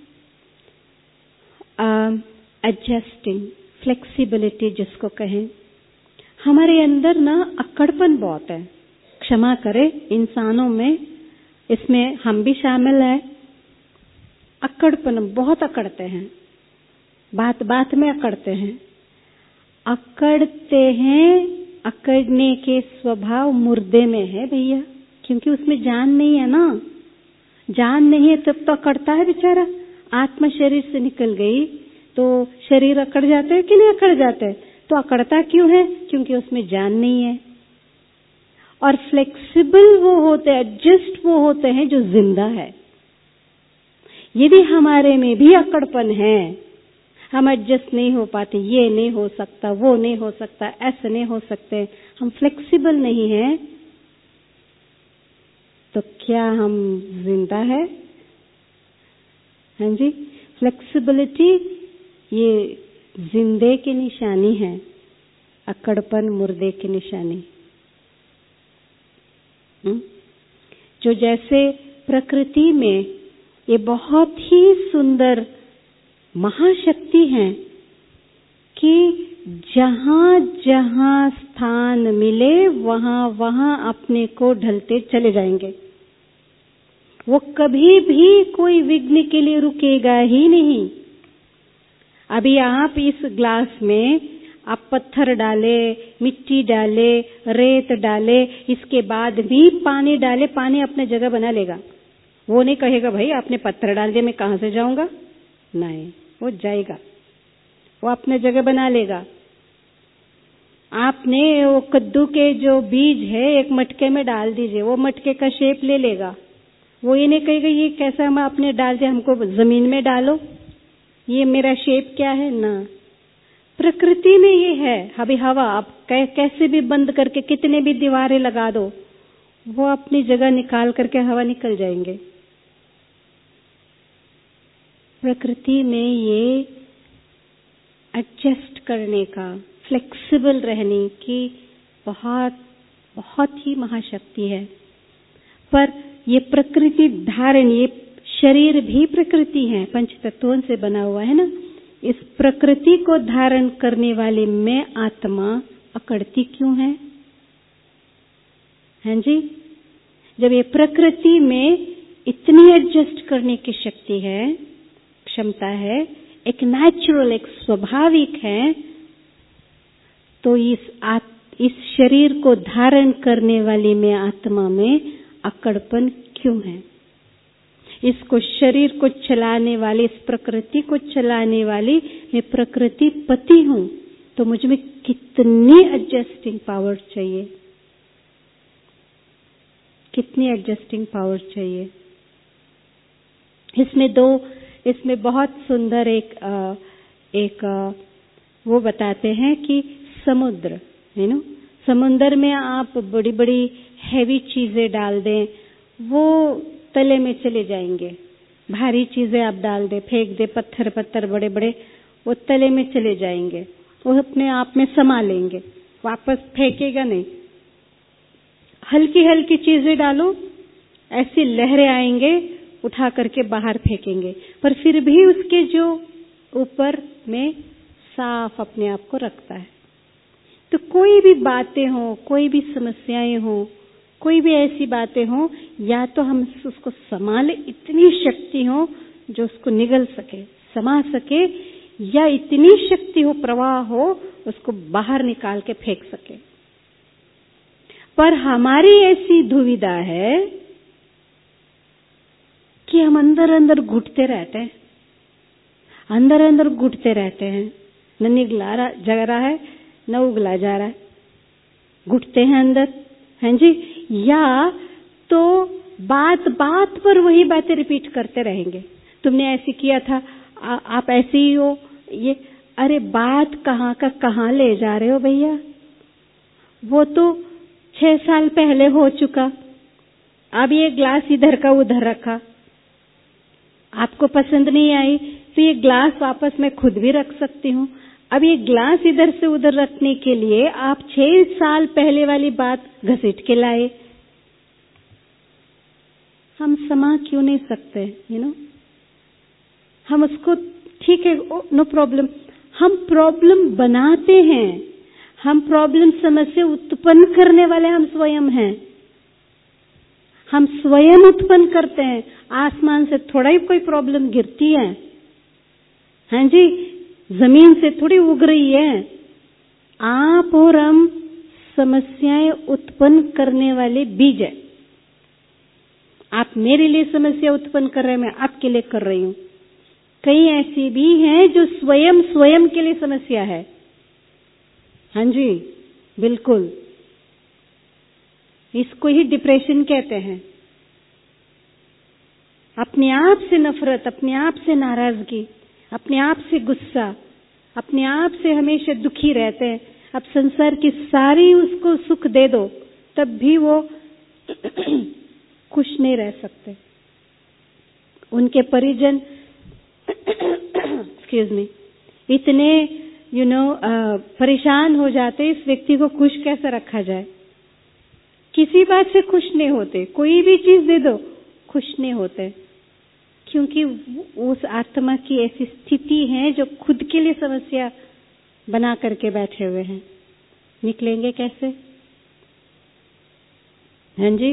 एडजस्टिंग, फ्लेक्सिबिलिटी जिसको कहें। हमारे अंदर ना अक्कड़पन बहुत है, क्षमा करें इंसानों में, इसमें हम भी शामिल है। अक्कड़पन, बहुत अकड़ते हैं, बात बात में अकड़ते हैं। अकड़ते हैं, अकड़ने के स्वभाव मुर्दे में है भैया, क्योंकि उसमें जान नहीं है ना। जान नहीं है तब तो अकड़ता है बेचारा। आत्मा शरीर से निकल गई तो शरीर अकड़ जाते हैं कि नहीं अकड़ जाते? तो अकड़ता क्यों है? क्योंकि उसमें जान नहीं है। और फ्लेक्सिबल वो होते हैं, एडजस्ट वो होते हैं जो जिंदा है। यदि हमारे में भी अकड़पन है, हम एडजस्ट नहीं हो पाते, ये नहीं हो सकता, वो नहीं हो सकता, ऐसे नहीं हो सकते, हम फ्लेक्सिबल नहीं हैं, तो क्या हम जिंदा है? हाँ जी, फ्लेक्सिबिलिटी ये जिंदे की निशानी है, अकड़पन मुर्दे की निशानी। जो जैसे प्रकृति में ये बहुत ही सुंदर महाशक्ति है कि जहां जहां स्थान मिले वहां वहां अपने को ढलते चले जाएंगे। वो कभी भी कोई विघ्न के लिए रुकेगा ही नहीं। अभी आप इस ग्लास में आप पत्थर डाले, मिट्टी डाले, रेत डाले, इसके बाद भी पानी डाले, पानी अपने जगह बना लेगा। वो नहीं कहेगा भाई आपने पत्थर डाल दिया, मैं कहां से जाऊंगा? नहीं, वो जाएगा, वो अपने जगह बना लेगा। आपने वो कद्दू के जो बीज है एक मटके में डाल दीजिए, वो मटके का शेप ले लेगा। वो ये नहीं कहेगा ये कैसा हम आपने डाल दिया, हमको जमीन में डालो, ये मेरा शेप क्या है ना। प्रकृति में ये है। अभी हवा आप कैसे भी बंद करके कितने भी दीवारें लगा दो, वो अपनी जगह निकाल करके हवा निकल जाएंगे। प्रकृति में ये एडजस्ट करने का, फ्लेक्सिबल रहने की बहुत बहुत ही महाशक्ति है। पर ये प्रकृति धारण, ये शरीर भी प्रकृति है, पंच तत्वों से बना हुआ है ना। इस प्रकृति को धारण करने वाले मैं आत्मा अकड़ती क्यों है? हैं जी, जब ये प्रकृति में इतनी एडजस्ट करने की शक्ति है, क्षमता है, एक नेचुरल, एक स्वाभाविक है, तो इस आत, इस शरीर को धारण करने वाली में आत्मा में अकड़पन क्यों है? इसको शरीर को चलाने वाली, इस प्रकृति को चलाने वाली मैं प्रकृति पति हूं, तो मुझ में कितनी एडजस्टिंग पावर चाहिए, कितनी एडजस्टिंग पावर चाहिए। इसमें दो, इसमें बहुत सुंदर एक आ, एक आ, वो बताते हैं कि समुद्र है ना, समुद्र में आप बड़ी बड़ी हैवी चीजें डाल दें, वो तले में चले जाएंगे। भारी चीजें आप डाल दे, फेंक दे, पत्थर पत्थर बड़े बड़े, वो तले में चले जाएंगे, वो अपने आप में समा लेंगे, वापस फेंकेगा नहीं। हल्की हल्की चीजें डालो, ऐसी लहरें आएंगे, उठा करके बाहर फेंकेंगे, पर फिर भी उसके जो ऊपर में साफ अपने आप को रखता है। तो कोई भी बातें हो, कोई भी समस्याएं हो, कोई भी ऐसी बातें हो, या तो हम उसको संभाले, इतनी शक्ति हो जो उसको निगल सके, समा सके, या इतनी शक्ति हो, प्रवाह हो, उसको बाहर निकाल के फेंक सके। पर हमारी ऐसी दुविधा है कि हम अंदर अंदर घुटते रहते हैं, अंदर अंदर घुटते रहते हैं, न निगला जा रहा है न उगला जा रहा है, घुटते हैं अंदर, हैं जी। या तो बात बात पर वही बातें रिपीट करते रहेंगे, तुमने ऐसे किया था, आ, आप ऐसे ही हो, ये अरे बात कहाँ का कहाँ ले जा रहे हो भैया, वो तो छह साल पहले हो चुका। अब ये ग्लास इधर का उधर रखा, आपको पसंद नहीं आई तो ये ग्लास वापस मैं खुद भी रख सकती हूँ। अब ये ग्लास इधर से उधर रखने के लिए आप छह साल पहले वाली बात घसीट के लाए। हम समा क्यों नहीं सकते, यू नो? हम उसको ठीक है, नो प्रॉब्लम, हम प्रॉब्लम बनाते हैं, हम प्रॉब्लम समस्या उत्पन्न करने वाले हम स्वयं हैं। हम स्वयं उत्पन्न करते हैं। आसमान से थोड़ा ही कोई प्रॉब्लम गिरती है, हाँ जी, जमीन से थोड़ी उग रही है। आप और हम समस्याएं उत्पन्न करने वाले बीज है। आप मेरे लिए समस्या उत्पन्न कर रहे हैं, मैं आपके लिए कर रही हूं। कई ऐसी भी हैं जो स्वयं स्वयं के लिए समस्या है, हाँ जी, बिल्कुल। इसको ही डिप्रेशन कहते हैं। अपने आप से नफरत, अपने आप से नाराजगी, अपने आप से गुस्सा, अपने आप से हमेशा दुखी रहते हैं। अब संसार की सारी उसको सुख दे दो तब भी वो खुश नहीं रह सकते। उनके परिजन एक्सक्यूज मी इतने यू नो परेशान हो जाते, इस व्यक्ति को खुश कैसे रखा जाए। किसी बात से खुश नहीं होते, कोई भी चीज दे दो खुश नहीं होते, क्योंकि उस आत्मा की ऐसी स्थिति है जो खुद के लिए समस्या बना करके बैठे हुए हैं। निकलेंगे कैसे, हाँ जी?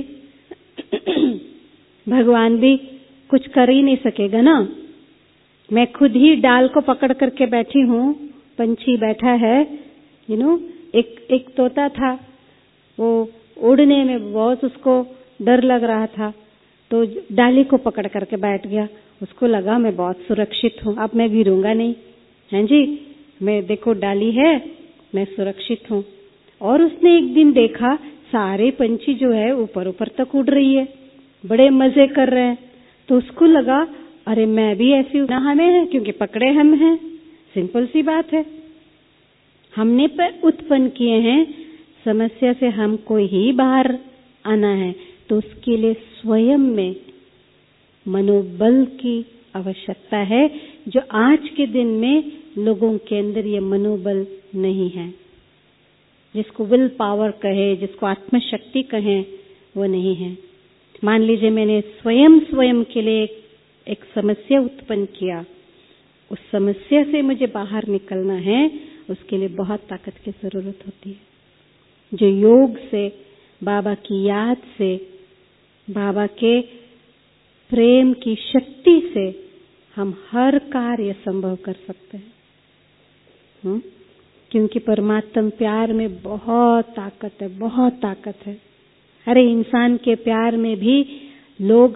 भगवान भी कुछ कर ही नहीं सकेगा ना। मैं खुद ही डाल को पकड़ करके बैठी हूँ, पंछी बैठा है, यू नो। एक एक तोता था, वो उड़ने में बहुत उसको डर लग रहा था, तो डाली को पकड़ करके बैठ गया। उसको लगा मैं बहुत सुरक्षित हूँ, अब मैं गिरूंगा नहीं, हैं जी, मैं देखो डाली है, मैं सुरक्षित हूँ। और उसने एक दिन देखा सारे पंछी जो है ऊपर ऊपर तक उड़ रही है, बड़े मजे कर रहे हैं। तो उसको लगा अरे मैं भी ऐसी ना, हमें है क्योंकि पकड़े हम हैं। सिंपल सी बात है, हमने पर उत्पन्न किए हैं, समस्या से हमको ही बाहर आना है। तो उसके लिए स्वयं में मनोबल की आवश्यकता है, जो आज के दिन में लोगों के अंदर ये मनोबल नहीं है। जिसको विल पावर कहे, जिसको आत्मशक्ति कहें, वो नहीं है। मान लीजिए मैंने स्वयं स्वयं के लिए एक, एक समस्या उत्पन्न किया, उस समस्या से मुझे बाहर निकलना है, उसके लिए बहुत ताकत की जरूरत होती है, जो योग से, बाबा की याद से, बाबा के प्रेम की शक्ति से हम हर कार्य संभव कर सकते हैं। हुँ? क्योंकि परमात्मा प्यार में बहुत ताकत है, बहुत ताकत है। अरे इंसान के प्यार में भी लोग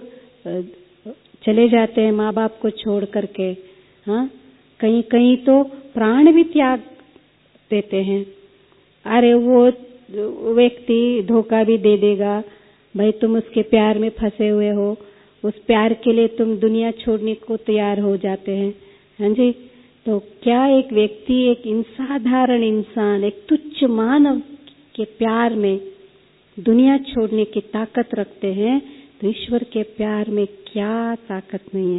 चले जाते हैं माँ बाप को छोड़ करके, हाँ, कहीं कहीं तो प्राण भी त्याग देते हैं। अरे वो व्यक्ति धोखा भी दे देगा, भाई तुम उसके प्यार में फंसे हुए हो, उस प्यार के लिए तुम दुनिया छोड़ने को तैयार हो जाते हैं, हाँ जी। तो क्या एक व्यक्ति, एक साधारण इंसान, एक तुच्छ मानव के प्यार में दुनिया छोड़ने की ताकत रखते हैं, तो ईश्वर के प्यार में क्या ताकत नहीं है,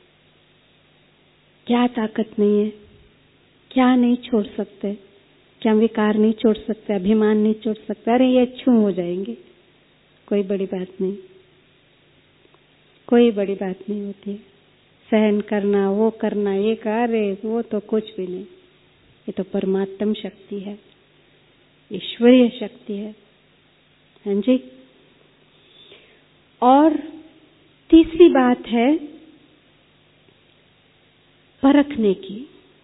क्या ताकत नहीं है, क्या नहीं छोड़ सकते, क्या विकार नहीं छोड़ सकते, अभिमान नहीं छोड़ सकते। अरे ये छू हो जाएंगे, कोई बड़ी बात नहीं, कोई बड़ी बात नहीं होती है। सहन करना, वो करना, ये कार्य, वो तो कुछ भी नहीं। ये तो परमात्म शक्ति है, ईश्वरीय शक्ति है। हाँ जी। और तीसरी बात है परखने की।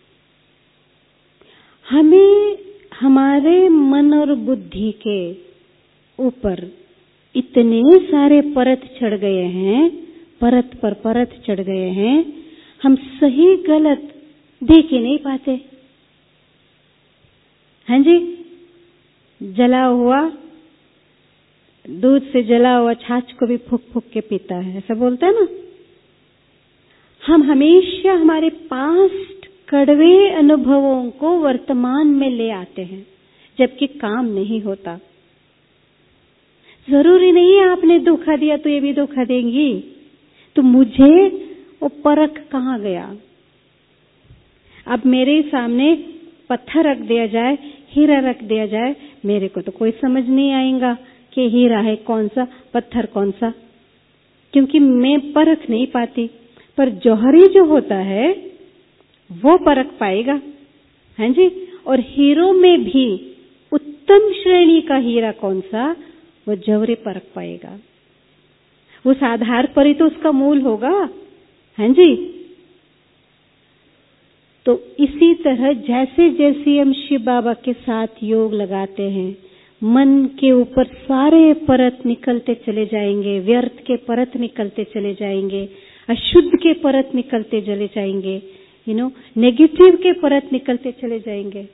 हमें हमारे मन और बुद्धि के ऊपर इतने सारे परत चढ़ गए हैं, परत पर परत चढ़ गए हैं, हम सही गलत देख ही नहीं पाते। हाँ जी। जला हुआ दूध से जला हुआ छाछ को भी फूक फूक के पीता है, ऐसा बोलता है ना। हम हमेशा हमारे पास्ट कड़वे अनुभवों को वर्तमान में ले आते हैं, जबकि काम नहीं होता। जरूरी नहीं है आपने धोखा दिया तो ये भी धोखा देंगी। तो मुझे वो परख कहाँ गया? अब मेरे सामने पत्थर रख दिया जाए, हीरा रख दिया जाए, मेरे को तो कोई समझ नहीं आएगा कि हीरा है कौन सा, पत्थर कौन सा, क्योंकि मैं परख नहीं पाती। पर जौहरी जो होता है वो परख पाएगा। हाँ जी। और हीरो में भी उत्तम श्रेणी का हीरा कौन सा, वो जौहरी परख पाएगा। उस आधार पर ही तो उसका मूल होगा। हाँ जी। तो इसी तरह जैसे जैसे हम शिव बाबा के साथ योग लगाते हैं, मन के ऊपर सारे परत निकलते चले जाएंगे, व्यर्थ के परत निकलते चले जाएंगे, अशुद्ध के परत निकलते चले जाएंगे, यू नो नेगेटिव के परत निकलते चले जाएंगे।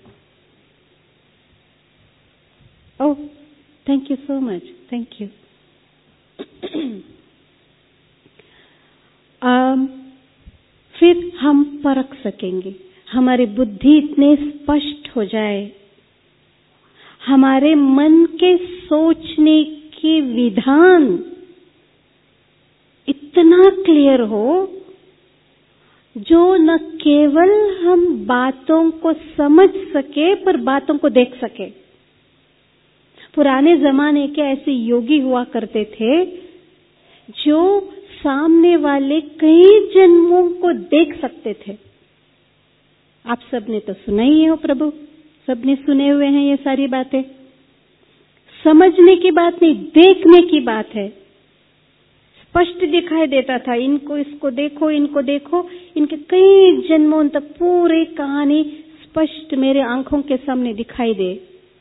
Oh, thank you so much, thank you. um, फिर हम परख सकेंगे, हमारी बुद्धि इतने स्पष्ट हो जाए, हमारे मन के सोचने के विधान इतना क्लियर हो, जो न केवल हम बातों को समझ सके पर बातों को देख सके। पुराने जमाने के ऐसे योगी हुआ करते थे जो सामने वाले कई जन्मों को देख सकते थे। आप सबने तो सुना ही हो प्रभु, सबने सुने हुए हैं ये सारी बातें। समझने की बात नहीं, देखने की बात है। स्पष्ट दिखाई देता था, इनको इसको देखो, इनको देखो, इनके कई जन्मों तक पूरी कहानी स्पष्ट मेरे आंखों के सामने दिखाई दे।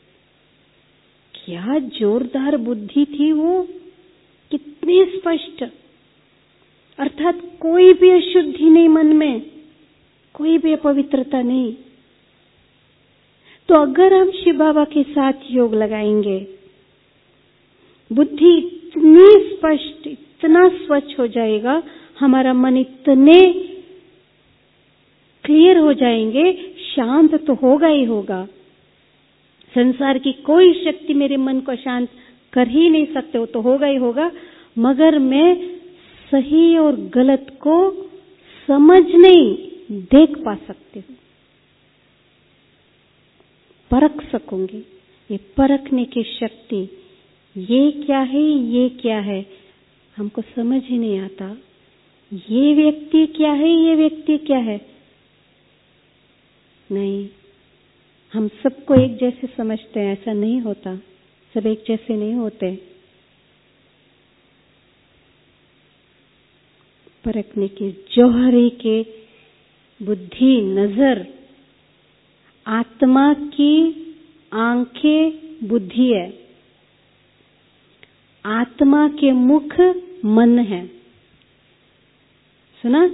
क्या जोरदार बुद्धि थी वो, कितनी स्पष्ट। अर्थात कोई भी अशुद्धि नहीं मन में, कोई भी अपवित्रता नहीं। तो अगर हम शिव बाबा के साथ योग लगाएंगे, बुद्धि इतनी स्पष्ट, इतना स्वच्छ हो जाएगा, हमारा मन इतने क्लियर हो जाएंगे, शांत तो होगा ही होगा। संसार की कोई शक्ति मेरे मन को शांत कर ही नहीं सकते, हो तो होगा ही होगा। मगर मैं सही और गलत को समझ नहीं, देख पा सकती हूँ, परख सकूंगी। ये परखने की शक्ति, ये क्या है, ये क्या है, हमको समझ ही नहीं आता। ये व्यक्ति क्या है, ये व्यक्ति क्या है, नहीं। हम सबको एक जैसे समझते हैं, ऐसा नहीं होता। सब एक जैसे नहीं होते। परखने की जौहरी के बुद्धि, नजर, आत्मा की आंखें बुद्धि है, आत्मा के मुख मन है। सुना?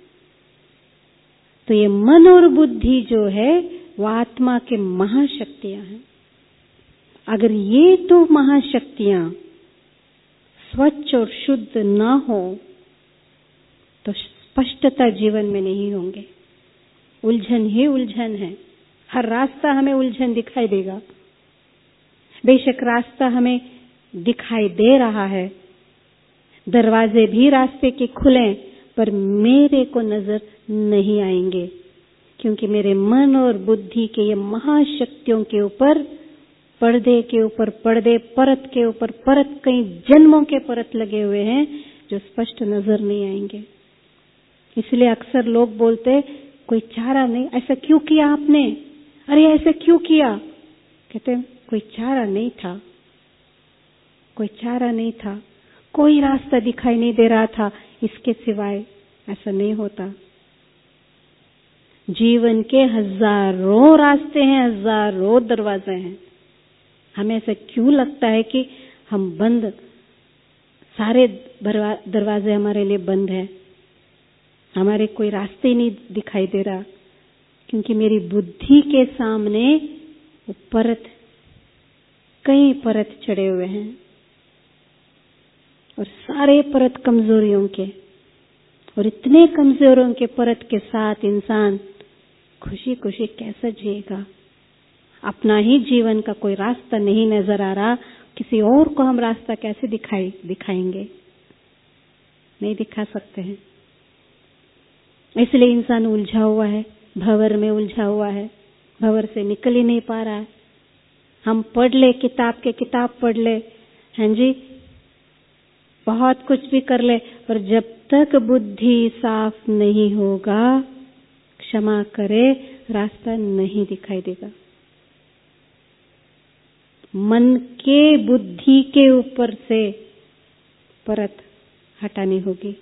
तो ये मन और बुद्धि जो है वो आत्मा के महाशक्तियां हैं। अगर ये तो महाशक्तियां स्वच्छ और शुद्ध ना हो तो स्पष्टता जीवन में नहीं होंगे, उलझन ही उलझन है। हर रास्ता हमें उलझन दिखाई देगा। बेशक रास्ता हमें दिखाई दे रहा है, दरवाजे भी रास्ते के खुले, पर मेरे को नजर नहीं आएंगे, क्योंकि मेरे मन और बुद्धि के ये महाशक्तियों के ऊपर पर्दे के ऊपर पर्दे, परत के ऊपर परत, कई जन्मों के परत लगे हुए हैं, जो स्पष्ट नजर नहीं आएंगे। इसलिए अक्सर लोग बोलते कोई चारा नहीं, ऐसा क्यों किया आपने, अरे ऐसा क्यों किया। कहते कोई चारा नहीं था, कोई चारा नहीं था, कोई रास्ता दिखाई नहीं दे रहा था इसके सिवाय। ऐसा नहीं होता। जीवन के हजारों रास्ते हैं, हजारों दरवाजे हैं। हमें ऐसा क्यों लगता है कि हम बंद, सारे दरवाजे हमारे लिए बंद है, हमारे कोई रास्ते ही नहीं दिखाई दे रहा। क्योंकि मेरी बुद्धि के सामने वो परत, कई परत चढ़े हुए हैं और सारे परत कमजोरियों के, और इतने कमजोरियों के परत के साथ इंसान खुशी खुशी कैसे जिएगा। अपना ही जीवन का कोई रास्ता नहीं नजर आ रहा, किसी और को हम रास्ता कैसे दिखाई दिखाएंगे, नहीं दिखा सकते हैं। इसलिए इंसान उलझा हुआ है, भंवर में उलझा हुआ है, भंवर से निकल ही नहीं पा रहा है। हम पढ़ ले, किताब के किताब पढ़ ले, हैं जी, बहुत कुछ भी कर ले, पर जब तक बुद्धि साफ नहीं होगा, क्षमा करे, रास्ता नहीं दिखाई देगा। मन के, बुद्धि के ऊपर से परत हटानी होगी।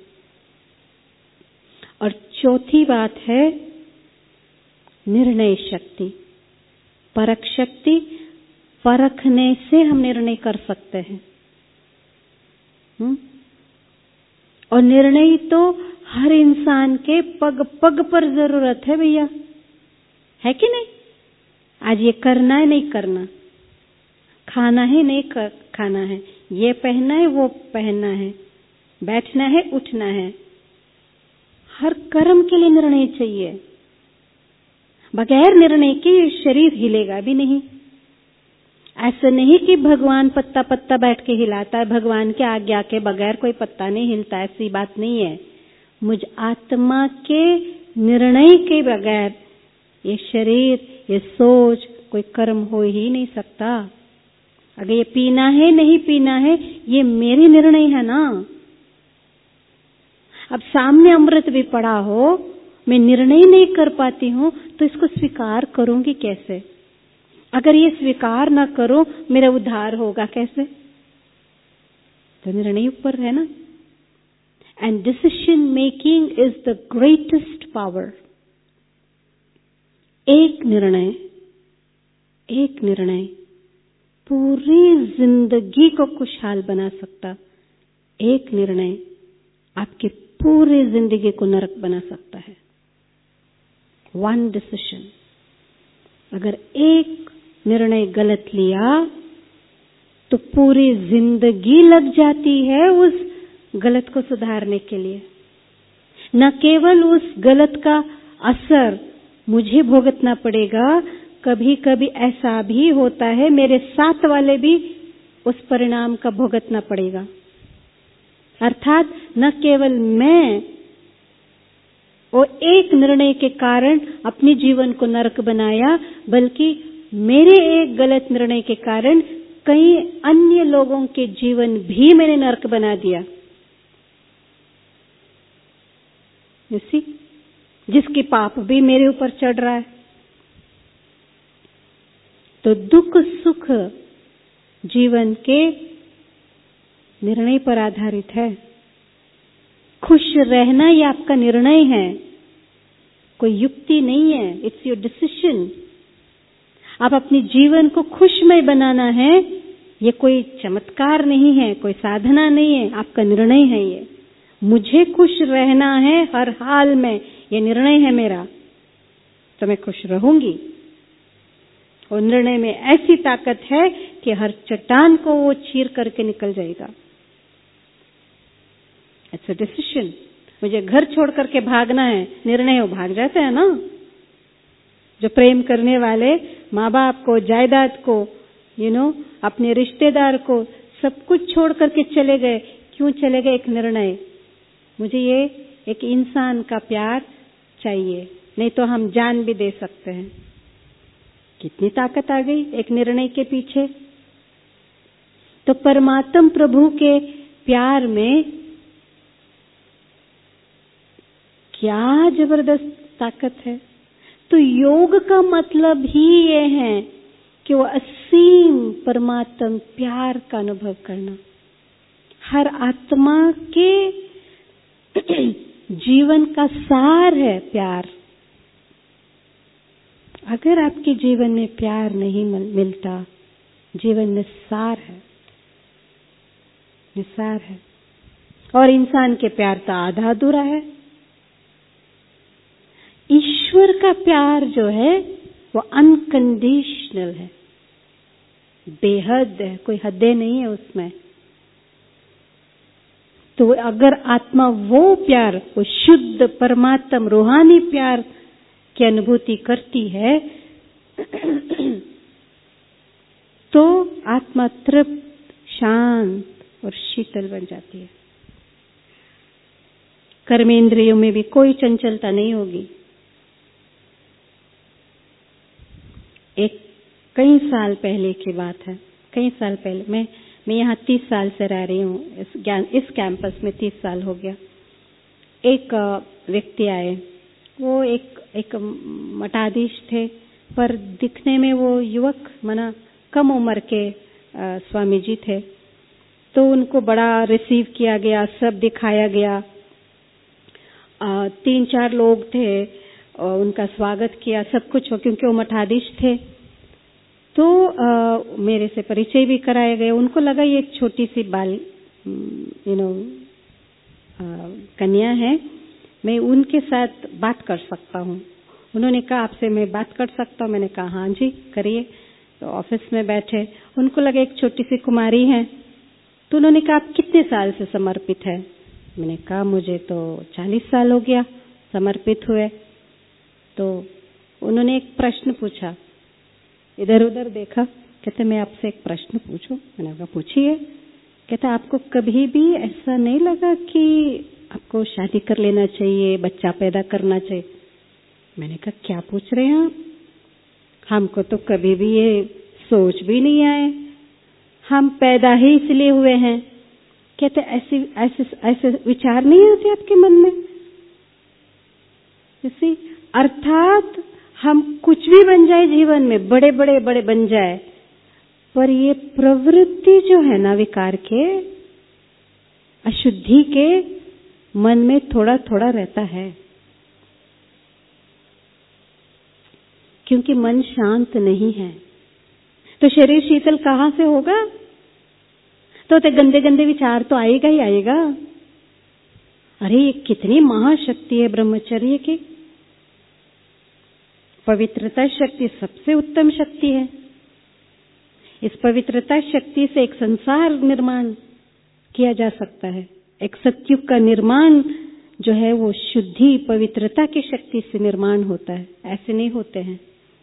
और चौथी बात है निर्णय शक्ति, परख शक्ति। परखने से हम निर्णय कर सकते हैं। हुँ? और निर्णय तो हर इंसान के पग पग पर जरूरत है भैया, है कि नहीं। आज ये करना है नहीं करना, खाना है नहीं कर, खाना है, ये पहनना है वो पहनना है, बैठना है उठना है, हर कर्म के लिए निर्णय चाहिए। बगैर निर्णय के शरीर हिलेगा भी नहीं। ऐसा नहीं कि भगवान पत्ता पत्ता बैठ के हिलाता है, भगवान के आज्ञा के बगैर कोई पत्ता नहीं हिलता, ऐसी बात नहीं है। मुझ आत्मा के निर्णय के बगैर ये शरीर, ये सोच, कोई कर्म हो ही नहीं सकता। अगर ये पीना है नहीं पीना है, ये मेरे निर्णय है ना। अब सामने अमृत भी पड़ा हो, मैं निर्णय नहीं कर पाती हूं, तो इसको स्वीकार करूंगी कैसे। अगर ये स्वीकार ना करो, मेरा उद्धार होगा कैसे। तो निर्णय ऊपर है ना। And decision making is the greatest power. एक निर्णय, एक निर्णय पूरी जिंदगी को खुशहाल बना सकता। एक निर्णय आपकी पूरी जिंदगी को नरक बना सकता है। One decision. अगर एक निर्णय गलत लिया तो पूरी जिंदगी लग जाती है उस गलत को सुधारने के लिए। न केवल उस गलत का असर मुझे भुगतना पड़ेगा, कभी कभी ऐसा भी होता है मेरे साथ वाले भी उस परिणाम का भुगतना पड़ेगा। अर्थात न केवल मैं वो एक निर्णय के कारण अपने जीवन को नरक बनाया, बल्कि मेरे एक गलत निर्णय के कारण कई अन्य लोगों के जीवन भी मैंने नरक बना दिया। You see? जिसकी पाप भी मेरे ऊपर चढ़ रहा है। तो दुख सुख जीवन के निर्णय पर आधारित है। खुश रहना ये आपका निर्णय है, कोई युक्ति नहीं है। It's your decision. आप अपने जीवन को खुशमय बनाना है, ये कोई चमत्कार नहीं है, कोई साधना नहीं है, आपका निर्णय है। ये मुझे खुश रहना है हर हाल में, ये निर्णय है मेरा, तो मैं खुश रहूंगी। और निर्णय में ऐसी ताकत है कि हर चट्टान को वो चीर करके निकल जाएगा। It's a decision. मुझे घर छोड़ करके भागना है, निर्णय, वो भाग जाते हैं ना। जो प्रेम करने वाले माँ बाप को, जायदाद को, यू नो अपने रिश्तेदार को, सब कुछ छोड़ करके चले गए। क्यों चले गए? एक निर्णय। मुझे ये एक इंसान का प्यार चाहिए, नहीं तो हम जान भी दे सकते हैं। कितनी ताकत आ गई एक निर्णय के पीछे। तो परमात्म प्रभु के प्यार में क्या जबरदस्त ताकत है। तो योग का मतलब ही ये है कि वो असीम परमात्म प्यार का अनुभव करना। हर आत्मा के जीवन का सार है प्यार। अगर आपके जीवन में प्यार नहीं मिलता, जीवन निस्सार है, निस्सार है। और इंसान के प्यार का आधा अधूरा है। ईश्वर का प्यार जो है वो अनकंडीशनल है, बेहद है, कोई हदें नहीं है उसमें। तो अगर आत्मा वो प्यार, वो शुद्ध परमात्म रूहानी प्यार की अनुभूति करती है तो आत्मा तृप्त, शांत और शीतल बन जाती है। कर्मेंद्रियों में भी कोई चंचलता नहीं होगी। एक कई साल पहले की बात है, कई साल पहले, मैं मैं यहाँ तीस साल से रह रही हूँ, इस ज्ञान इस कैंपस में तीस साल हो गया। एक व्यक्ति आए, वो एक एक मठाधीश थे, पर दिखने में वो युवक मना कम उम्र के आ, स्वामी जी थे। तो उनको बड़ा रिसीव किया गया, सब दिखाया गया। आ, तीन चार लोग थे और उनका स्वागत किया, सब कुछ हो, क्योंकि वो मठाधीश थे। तो आ, मेरे से परिचय भी कराया गया। उनको लगा ये एक छोटी सी बाल यू नो कन्या है, मैं उनके साथ बात कर सकता हूँ। उन्होंने कहा आपसे मैं बात कर सकता हूँ। मैंने कहा हाँ जी करिए। तो ऑफिस में बैठे, उनको लगा एक छोटी सी कुमारी है। तो उन्होंने कहा आप कितने साल से समर्पित है? मैंने कहा मुझे तो चालीस साल हो गया समर्पित हुए। तो उन्होंने एक प्रश्न पूछा, इधर उधर देखा, कहते मैं आपसे एक प्रश्न पूछूं? मैंने कहा पूछिए। कहता आपको कभी भी ऐसा नहीं लगा कि आपको शादी कर लेना चाहिए, बच्चा पैदा करना चाहिए? मैंने कहा क्या पूछ रहे हैं आप? हमको तो कभी भी ये सोच भी नहीं आए, हम पैदा ही इसलिए हुए हैं। कहते ऐसे ऐसे ऐसे विचार नहीं आते आपके मन में? इसी अर्थात हम कुछ भी बन जाए जीवन में, बड़े बड़े बड़े बन जाए, पर ये प्रवृत्ति जो है ना विकार के, अशुद्धि के, मन में थोड़ा थोड़ा रहता है, क्योंकि मन शांत नहीं है। तो शरीर शीतल कहाँ से होगा? तो ते गंदे गंदे विचार तो आएगा ही आएगा। अरे ये कितनी महाशक्ति है ब्रह्मचर्य की। पवित्रता शक्ति सबसे उत्तम शक्ति है। इस पवित्रता शक्ति से एक संसार निर्माण किया जा सकता है। एक सत्युग का निर्माण जो है वो शुद्धि पवित्रता की शक्ति से निर्माण होता है, ऐसे नहीं होते हैं।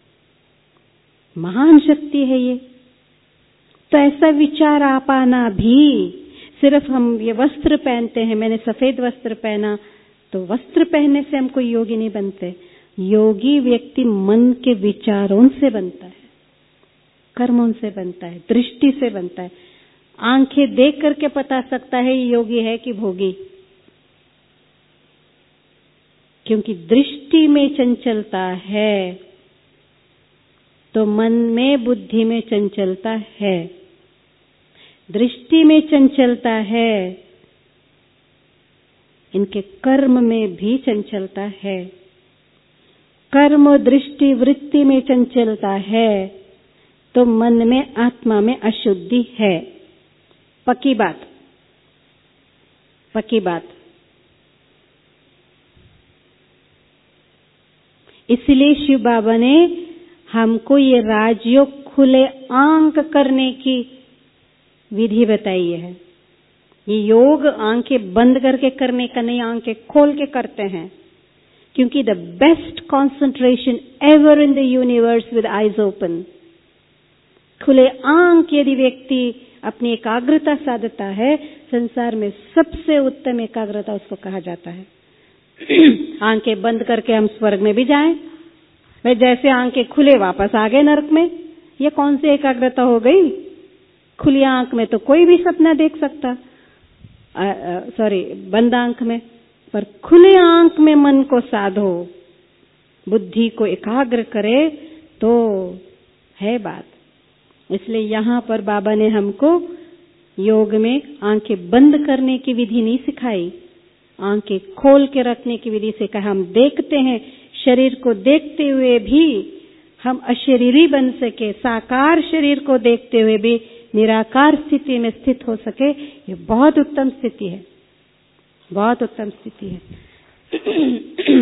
महान शक्ति है ये। तो ऐसा विचार आ पाना भी, सिर्फ हम ये वस्त्र पहनते हैं, मैंने सफेद वस्त्र पहना, तो वस्त्र पहनने से हम कोई योगी नहीं बनते। योगी व्यक्ति मन के विचारों से बनता है, कर्मों से बनता है, दृष्टि से बनता है। आंखें देख करके पता सकता है ये योगी है कि भोगी, क्योंकि दृष्टि में चंचलता है तो मन में बुद्धि में चंचलता है। दृष्टि में चंचलता है, इनके कर्म में भी चंचलता है। कर्म दृष्टि वृत्ति में चंचलता है तो मन में आत्मा में अशुद्धि है। पक्की बात, पक्की बात। इसलिए शिव बाबा ने हमको ये राजयोग खुले आंख करने की विधि बताई है। ये योग आंखें बंद करके करने का नहीं, आंखें खोल के करते हैं, क्योंकि the best concentration ever in the universe with eyes open. खुले आंख यदि व्यक्ति अपनी एकाग्रता साधता है, संसार में सबसे उत्तम एकाग्रता उसको कहा जाता है। आंखें बंद करके हम स्वर्ग में भी जाएं, वे जैसे आंखें खुले वापस आ गए नरक में। ये कौन सी एकाग्रता हो गई? खुली आंख में तो कोई भी सपना देख सकता, सॉरी बंद आंख में पर खुले आंख में मन को साधो, बुद्धि को एकाग्र करे तो है बात। इसलिए यहाँ पर बाबा ने हमको योग में आंखें बंद करने की विधि नहीं सिखाई, आंखें खोल के रखने की विधि से कहा। हम देखते हैं, शरीर को देखते हुए भी हम अशरीरी बन सके, साकार शरीर को देखते हुए भी निराकार स्थिति में स्थित हो सके, ये बहुत उत्तम स्थिति है, बहुत उत्तम स्थिति है।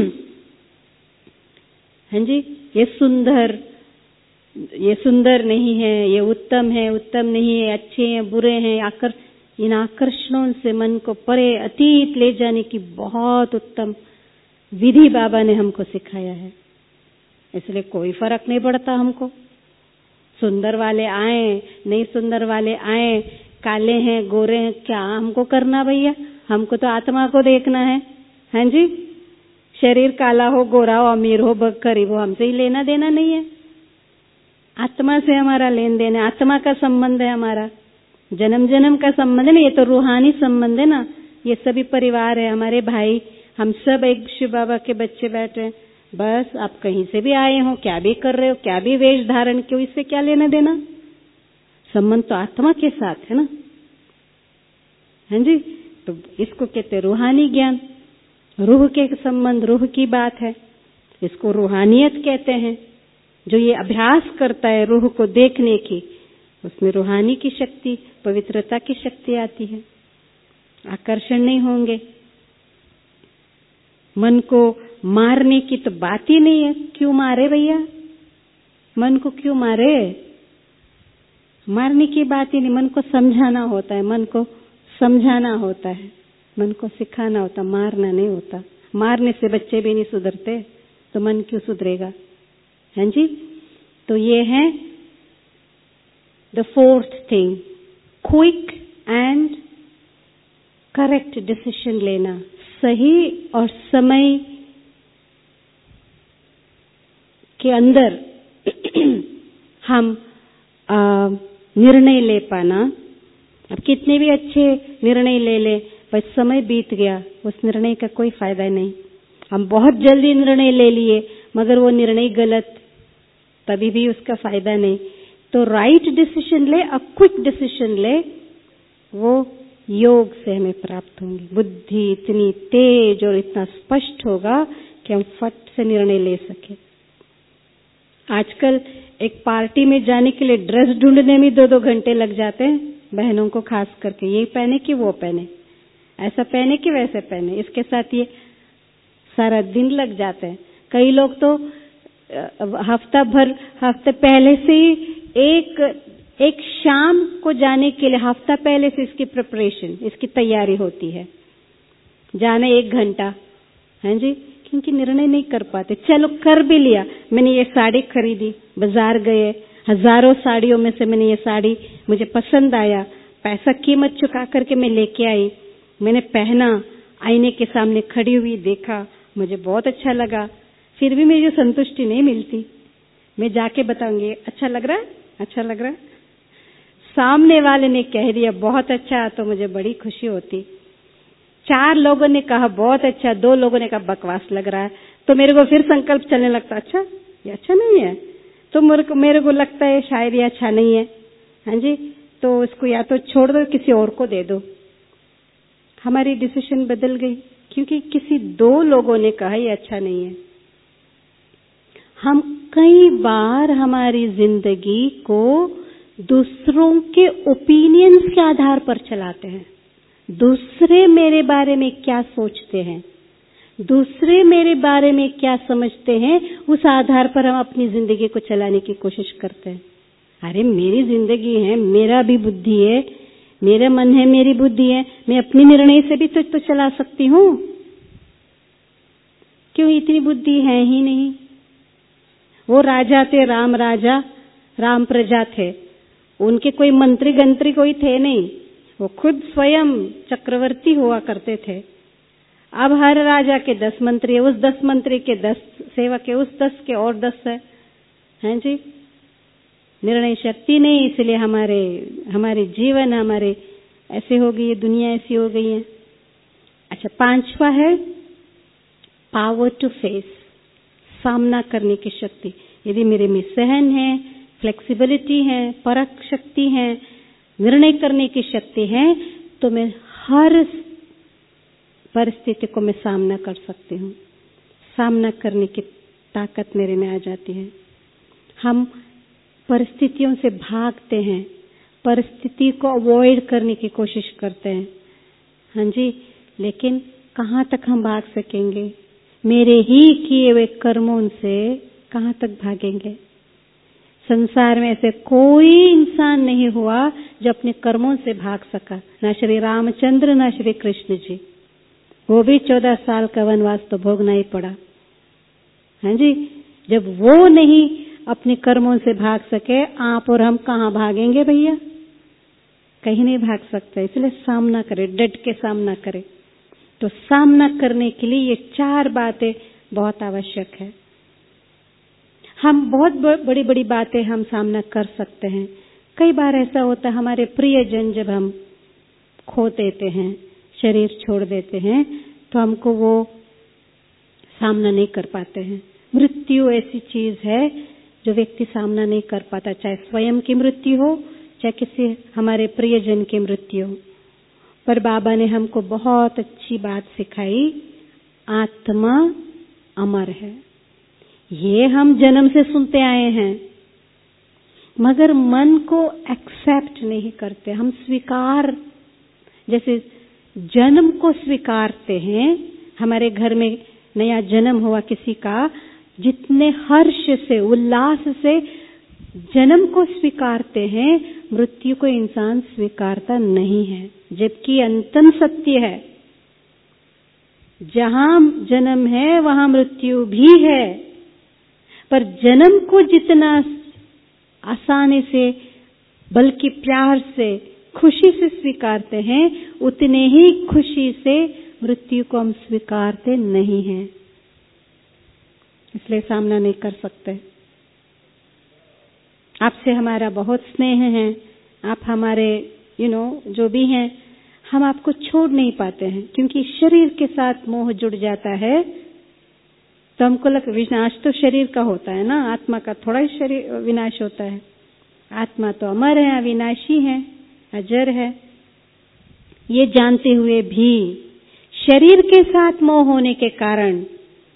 हाँ जी, ये सुंदर, ये सुंदर नहीं है, ये उत्तम है, उत्तम नहीं है, अच्छे हैं, बुरे हैं, आकर इन आकर्षणों से मन को परे अतीत ले जाने की बहुत उत्तम विधि बाबा ने हमको सिखाया है। इसलिए कोई फर्क नहीं पड़ता हमको, सुंदर वाले आए, नहीं सुंदर वाले आए, काले हैं, गोरे हैं, क्या हमको करना भैया? हमको तो आत्मा को देखना है। हाँ जी, शरीर काला हो, गोरा हो, अमीर हो, गरीब हो, हमसे ही लेना देना नहीं है। आत्मा से हमारा लेन देन है, आत्मा का संबंध है हमारा, जन्म जन्म का संबंध है ना, ये तो रूहानी संबंध है ना। ये सभी परिवार है, हमारे भाई, हम सब एक शिव बाबा के बच्चे बैठे हैं। बस आप कहीं से भी आए हो, क्या भी कर रहे हो, क्या भी वेश धारण क्यों, इससे क्या लेना देना? संबंध तो आत्मा के साथ है ना। हाँ जी, तो इसको कहते रूहानी ज्ञान, रूह के संबंध, रूह की बात है, इसको रूहानियत कहते हैं। जो ये अभ्यास करता है रूह को देखने की, उसमें रूहानी की शक्ति, पवित्रता की शक्ति आती है, आकर्षण नहीं होंगे। मन को मारने की तो बात ही नहीं है। क्यों मारे भैया? मन को क्यों मारे? मारने की बात ही नहीं, मन को समझाना होता है, मन को समझाना होता है, मन को सिखाना होता, मारना नहीं होता। मारने से बच्चे भी नहीं सुधरते, तो मन क्यों सुधरेगा? हैं जी, तो ये है the fourth thing, quick and correct decision लेना, सही और समय के अंदर हम आ, निर्णय ले पाना। अब कितने भी अच्छे निर्णय ले ले, पर समय बीत गया, उस निर्णय का कोई फायदा नहीं। हम बहुत जल्दी निर्णय ले लिए, मगर वो निर्णय गलत, तभी भी उसका फायदा नहीं। तो राइट डिसीजन ले, अ क्विक डिसीजन ले, वो योग से हमें प्राप्त होंगी। बुद्धि इतनी तेज और इतना स्पष्ट होगा कि हम फट से निर्णय ले सके। आजकल एक पार्टी में जाने के लिए ड्रेस ढूंढने में दो दो घंटे लग जाते हैं, बहनों को खास करके। ये पहने कि वो पहने, ऐसा पहने कि वैसे पहने, इसके साथ ये सारा दिन लग जाते हैं। कई लोग तो हफ्ता भर, हफ्ते पहले से ही एक एक शाम को जाने के लिए हफ्ता पहले से इसकी प्रिपरेशन, इसकी तैयारी होती है। जाने एक घंटा, हैं जी, क्योंकि निर्णय नहीं कर पाते। चलो कर भी लिया, मैंने ये साड़ी खरीदी, बाजार गए, हजारों साड़ियों में से मैंने ये साड़ी, मुझे पसंद आया, पैसा कीमत चुका करके मैं लेके आई, मैंने पहना, आईने के सामने खड़ी हुई देखा, मुझे बहुत अच्छा लगा। फिर भी मुझे संतुष्टि नहीं मिलती, मैं जाके बताऊंगी अच्छा लग रहा है, अच्छा लग रहा है। सामने वाले ने कह दिया बहुत अच्छा, तो मुझे बड़ी खुशी होती। चार लोगों ने कहा बहुत अच्छा, दो लोगों ने कहा बकवास लग रहा है, तो मेरे को फिर संकल्प चलने लगता, अच्छा ये अच्छा नहीं है, तो मेरे को मेरे को लगता है शायद ये अच्छा नहीं है। हाँ जी, तो इसको या तो छोड़ दो, किसी और को दे दो। हमारी डिसीजन बदल गई, क्योंकि किसी दो लोगों ने कहा ये अच्छा नहीं है। हम कई बार हमारी जिंदगी को दूसरों के ओपिनियंस के आधार पर चलाते हैं। दूसरे मेरे बारे में क्या सोचते हैं, दूसरे मेरे बारे में क्या समझते हैं, उस आधार पर हम अपनी जिंदगी को चलाने की कोशिश करते हैं। अरे मेरी जिंदगी है, मेरा भी बुद्धि है, मेरा मन है, मेरी बुद्धि है, मैं अपनी निर्णय से भी तो, तो चला सकती हूँ। क्यों इतनी बुद्धि है ही नहीं? वो राजा थे, राम राजा, राम प्रजा थे, उनके कोई मंत्री गंत्री कोई थे नहीं, वो खुद स्वयं चक्रवर्ती हुआ करते थे। अब हर राजा के दस मंत्री है, उस दस मंत्री के दस सेवक है, उस दस के और दस है, हैं जी। निर्णय शक्ति नहीं, इसलिए हमारे हमारे जीवन हमारे ऐसे हो गई है, दुनिया ऐसी हो गई है। अच्छा, पांचवा है पावर टू फेस, सामना करने की शक्ति। यदि मेरे में सहन है, फ्लेक्सिबिलिटी है, परख शक्ति है, निर्णय करने की शक्ति है, तो मैं हर परिस्थिति को मैं सामना कर सकती हूँ। सामना करने की ताकत मेरे में आ जाती है। हम परिस्थितियों से भागते हैं, परिस्थिति को अवॉइड करने की कोशिश करते हैं। हाँ जी, लेकिन कहाँ तक हम भाग सकेंगे? मेरे ही किए हुए कर्मों से कहाँ तक भागेंगे? संसार में ऐसे कोई इंसान नहीं हुआ जो अपने कर्मों से भाग सका, ना श्री रामचंद्र ना श्री कृष्ण जी। वो भी चौदह साल का वनवास तो भोगना ही पड़ा। हाँ जी, जब वो नहीं अपने कर्मों से भाग सके, आप और हम कहाँ भागेंगे भैया? कहीं नहीं भाग सकते। इसलिए सामना करें, डट के सामना करें। तो सामना करने के लिए ये चार बातें बहुत आवश्यक है। हम बहुत बड़ी बड़ी बातें हम सामना कर सकते हैं। कई बार ऐसा होता है, हमारे प्रियजन जब हम खो देते हैं, शरीर छोड़ देते हैं, तो हमको वो सामना नहीं कर पाते हैं। मृत्यु ऐसी चीज है जो व्यक्ति सामना नहीं कर पाता, चाहे स्वयं की मृत्यु हो, चाहे किसी हमारे प्रियजन की मृत्यु हो। पर बाबा ने हमको बहुत अच्छी बात सिखाई, आत्मा अमर है। ये हम जन्म से सुनते आए हैं, मगर मन को एक्सेप्ट नहीं करते। हम स्वीकार, जैसे जन्म को स्वीकारते हैं। हमारे घर में नया जन्म हुआ किसी का, जितने हर्ष से, उल्लास से जन्म को स्वीकारते हैं, मृत्यु को इंसान स्वीकारता नहीं है। जबकि अंतम सत्य है, जहां जन्म है वहां मृत्यु भी है। पर जन्म को जितना आसानी से, बल्कि प्यार से, खुशी से स्वीकारते हैं, उतने ही खुशी से मृत्यु को हम स्वीकारते नहीं हैं। इसलिए सामना नहीं कर सकते। आपसे हमारा बहुत स्नेह है, आप हमारे यू नो जो भी हैं, हम आपको छोड़ नहीं पाते हैं, क्योंकि शरीर के साथ मोह जुड़ जाता है। तो हमको लग विनाश तो शरीर का होता है ना, आत्मा का थोड़ा ही शरीर विनाश होता है। आत्मा तो अमर है, अविनाशी है, अजर है। ये जानते हुए भी शरीर के साथ मोह होने के कारण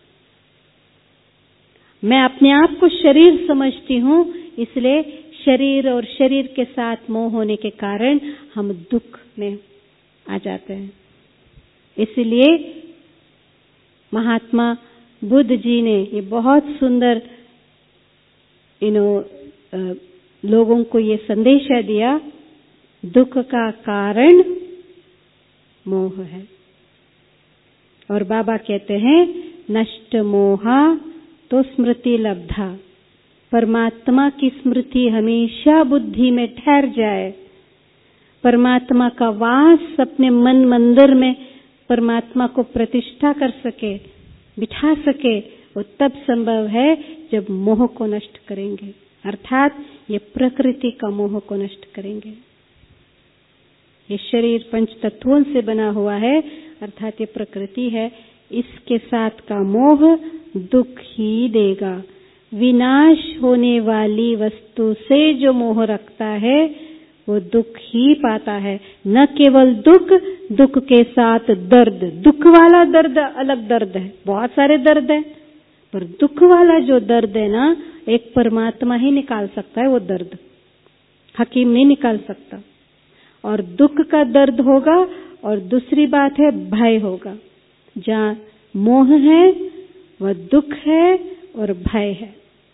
मैं अपने आप को शरीर समझती हूँ, इसलिए शरीर और शरीर के साथ मोह होने के कारण हम दुख में आ जाते हैं। इसलिए महात्मा बुद्ध जी ने ये बहुत सुंदर यू नो लोगों को ये संदेश दिया, दुख का कारण मोह है। और बाबा कहते हैं, नष्ट मोहा तो स्मृति लब्धा। परमात्मा की स्मृति हमेशा बुद्धि में ठहर जाए, परमात्मा का वास अपने मन मंदिर में परमात्मा को प्रतिष्ठा कर सके, बिठा सके, वो तब संभव है जब मोह को नष्ट करेंगे, अर्थात ये प्रकृति का मोह को नष्ट करेंगे। ये शरीर पंच तत्वों से बना हुआ है, अर्थात ये प्रकृति है, इसके साथ का मोह दुख ही देगा। विनाश होने वाली वस्तु से जो मोह रखता है वो दुख ही पाता है। न केवल दुख, दुख के साथ दर्द। दुख वाला दर्द अलग दर्द है, बहुत सारे दर्द है, पर दुख वाला जो दर्द है ना, एक परमात्मा ही निकाल सकता है वो दर्द, हकीम नहीं निकाल सकता। और दुख का दर्द होगा, और दूसरी बात है भय होगा। जहाँ मोह है वह दुख है और भय है।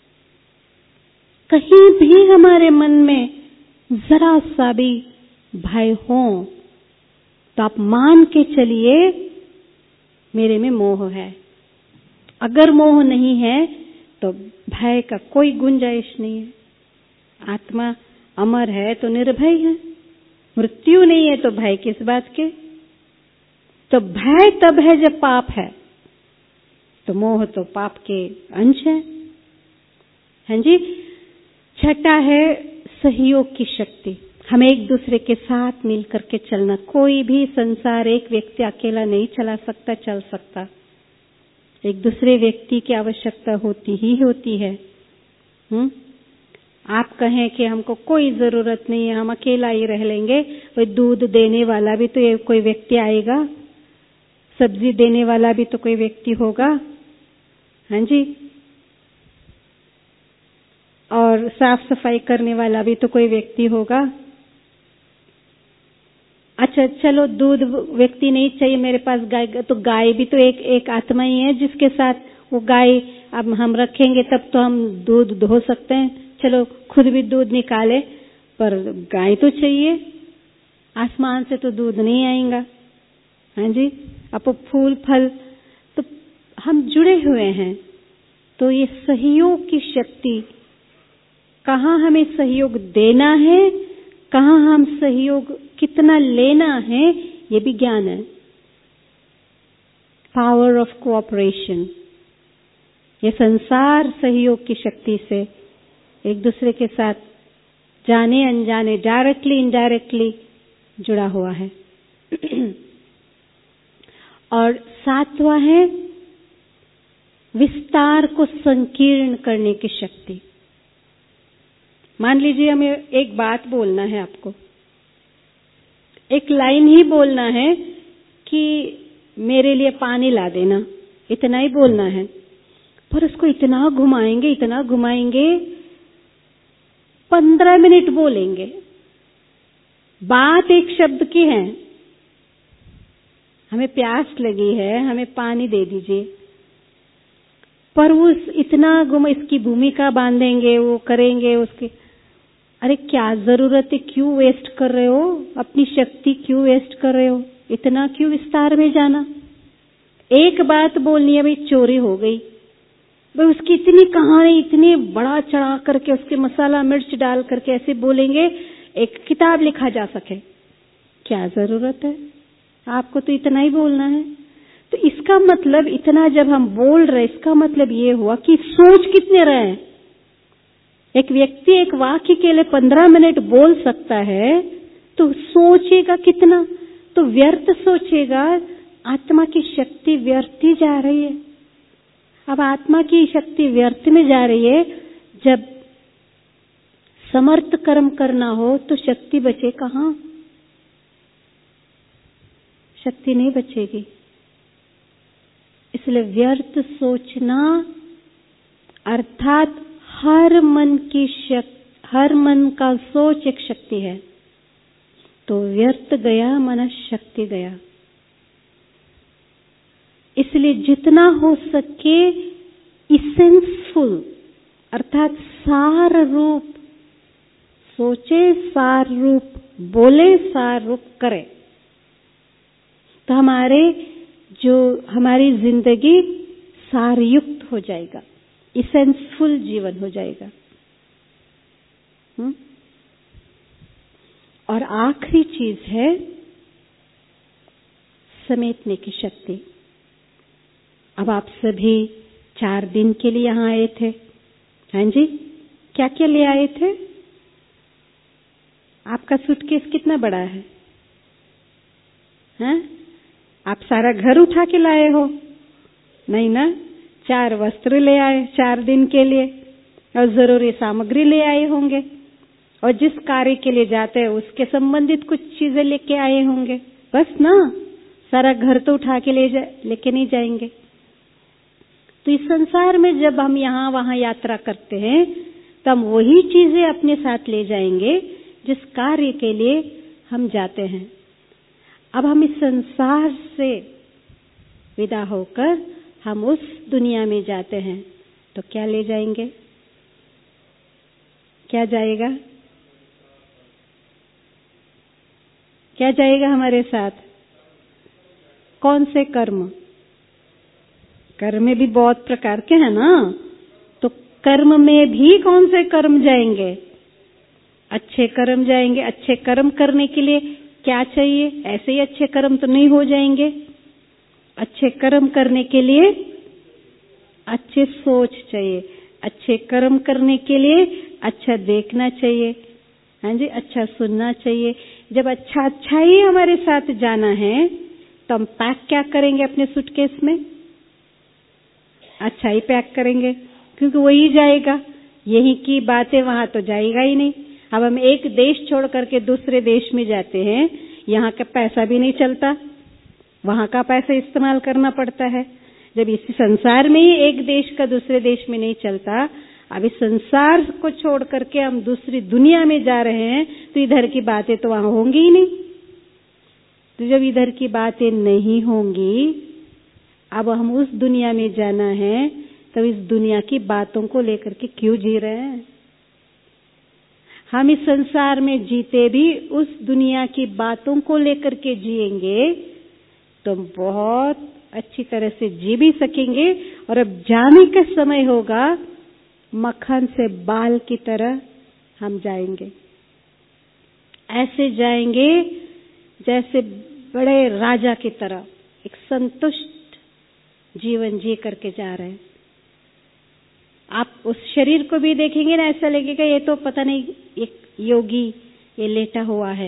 कहीं भी हमारे मन में जरा सा भी भय हो तो आप मान के चलिए मेरे में मोह है। अगर मोह नहीं है तो भय का कोई गुंजाइश नहीं है। आत्मा अमर है तो निर्भय है, मृत्यु नहीं है तो भय किस बात के। तो भय तब है जब पाप है, तो मोह तो पाप के अंश है। हाँ जी। छठा है सहयोग की शक्ति। हमें एक दूसरे के साथ मिलकर के चलना। कोई भी संसार एक व्यक्ति अकेला नहीं चला सकता, चल सकता। एक दूसरे व्यक्ति की आवश्यकता होती ही होती है। हम्म आप कहें कि हमको कोई जरूरत नहीं है, हम अकेला ही रह लेंगे, कोई दूध देने वाला भी तो कोई व्यक्ति आएगा, सब्जी देने वाला भी तो कोई व्यक्ति होगा, हाँ जी, और साफ सफाई करने वाला भी तो कोई व्यक्ति होगा। अच्छा चलो दूध व्यक्ति नहीं चाहिए मेरे पास, गाय, तो गाय भी तो एक एक आत्मा ही है जिसके साथ वो गाय अब हम रखेंगे तब तो हम दूध धो सकते हैं। चलो खुद भी दूध निकाले, पर गाय तो चाहिए, आसमान से तो दूध नहीं आएगा, हाँ जी। अब फूल फल तो हम जुड़े हुए हैं, तो ये सहयोग की शक्ति, कहाँ हमें सहयोग देना है, कहाँ हम सहयोग कितना लेना है, ये भी ज्ञान है। पावर ऑफ कोऑपरेशन, ये संसार सहयोग की शक्ति से एक दूसरे के साथ जाने अनजाने, डायरेक्टली इनडायरेक्टली जुड़ा हुआ है। और सातवां है विस्तार को संकीर्ण करने की शक्ति। मान लीजिए हमें एक बात बोलना है, आपको एक लाइन ही बोलना है कि मेरे लिए पानी ला देना, इतना ही बोलना है, पर उसको इतना घुमाएंगे इतना घुमाएंगे, पंद्रह मिनट बोलेंगे। बात एक शब्द की है, हमें प्यास लगी है, हमें पानी दे दीजिए, पर वो इतना घुमा, इसकी भूमिका बांधेंगे, वो करेंगे उसके, अरे क्या जरूरत है, क्यों वेस्ट कर रहे हो अपनी शक्ति, क्यों वेस्ट कर रहे हो, इतना क्यों विस्तार में जाना। एक बात बोलनी है, भाई चोरी हो गई, भाई उसकी इतनी कहानी, इतनी बड़ा चढ़ा करके उसके मसाला मिर्च डाल करके ऐसे बोलेंगे एक किताब लिखा जा सके, क्या जरूरत है, आपको तो इतना ही बोलना है। तो इसका मतलब इतना जब हम बोल रहे, इसका मतलब ये हुआ कि सोच कितने रहे हैं। एक व्यक्ति एक वाक्य के लिए पंद्रह मिनट बोल सकता है, तो सोचेगा कितना, तो व्यर्थ सोचेगा, आत्मा की शक्ति व्यर्थ ही जा रही है। अब आत्मा की शक्ति व्यर्थ में जा रही है, जब समर्थ कर्म करना हो तो शक्ति बचे कहाँ, शक्ति नहीं बचेगी। इसलिए व्यर्थ सोचना अर्थात हर मन की शक्ति, हर मन का सोच एक शक्ति है, तो व्यर्थ गया मन शक्ति गया। इसलिए जितना हो सके इसेंसफुल अर्थात सार रूप सोचे, सार रूप बोले, सार रूप करे, तो हमारे जो हमारी जिंदगी सारयुक्त हो जाएगा, इसेंसफुल जीवन हो जाएगा। हुँ? और आखिरी चीज है समेटने की शक्ति। अब आप सभी चार दिन के लिए यहाँ आए थे, हाँ जी, क्या क्या ले आए थे? आपका सूटकेस कितना बड़ा है? हैं? आप सारा घर उठा के लाए हो? नहीं ना, चार वस्त्र ले आए चार दिन के लिए, और जरूरी सामग्री ले आए होंगे, और जिस कार्य के लिए जाते हैं उसके संबंधित कुछ चीजें लेके आए होंगे, बस ना, सारा घर तो उठा के ले जा लेके नहीं जाएंगे। तो इस संसार में जब हम यहाँ वहाँ यात्रा करते हैं, तो हम वही चीजें अपने साथ ले जाएंगे जिस कार्य के लिए हम जाते हैं। अब हम इस संसार से विदा होकर हम उस दुनिया में जाते हैं, तो क्या ले जाएंगे? क्या जाएगा? क्या जाएगा हमारे साथ? कौन से कर्म? कर्म में भी बहुत प्रकार के हैं ना, तो कर्म में भी कौन से कर्म जाएंगे? अच्छे कर्म जाएंगे। अच्छे कर्म करने के लिए क्या चाहिए? ऐसे ही अच्छे कर्म तो नहीं हो जाएंगे। अच्छे कर्म करने के लिए अच्छे सोच चाहिए, अच्छे कर्म करने के लिए अच्छा देखना चाहिए, हाँ जी, अच्छा सुनना चाहिए। जब अच्छा अच्छा ही हमारे साथ जाना है, तो हम पैक क्या करेंगे अपने सूटकेस में? अच्छा ही पैक करेंगे, क्योंकि वही जाएगा, यही की बातें वहां तो जाएगा ही नहीं। अब हम एक देश छोड़ करके दूसरे देश में जाते हैं, यहाँ का पैसा भी नहीं चलता, वहां का पैसा इस्तेमाल करना पड़ता है। जब इस संसार में ही एक देश का दूसरे देश में नहीं चलता, अब इस संसार को छोड़ करके हम दूसरी दुनिया में जा रहे हैं, तो इधर की बातें तो वहां होंगी ही नहीं। तो जब इधर की बातें नहीं होंगी, अब हम उस दुनिया में जाना है, तो इस दुनिया की बातों को लेकर के क्यों जी रहे हैं? हम इस संसार में जीते भी उस दुनिया की बातों को लेकर के जिएंगे तो बहुत अच्छी तरह से जी भी सकेंगे। और अब जाने का समय होगा, मक्खन से बाल की तरह हम जाएंगे। ऐसे जाएंगे जैसे बड़े राजा की तरह, एक संतुष्ट जीवन जी करके जा रहे हैं। आप उस शरीर को भी देखेंगे ना, ऐसा लगेगा ये तो पता नहीं एक योगी ये लेटा हुआ है।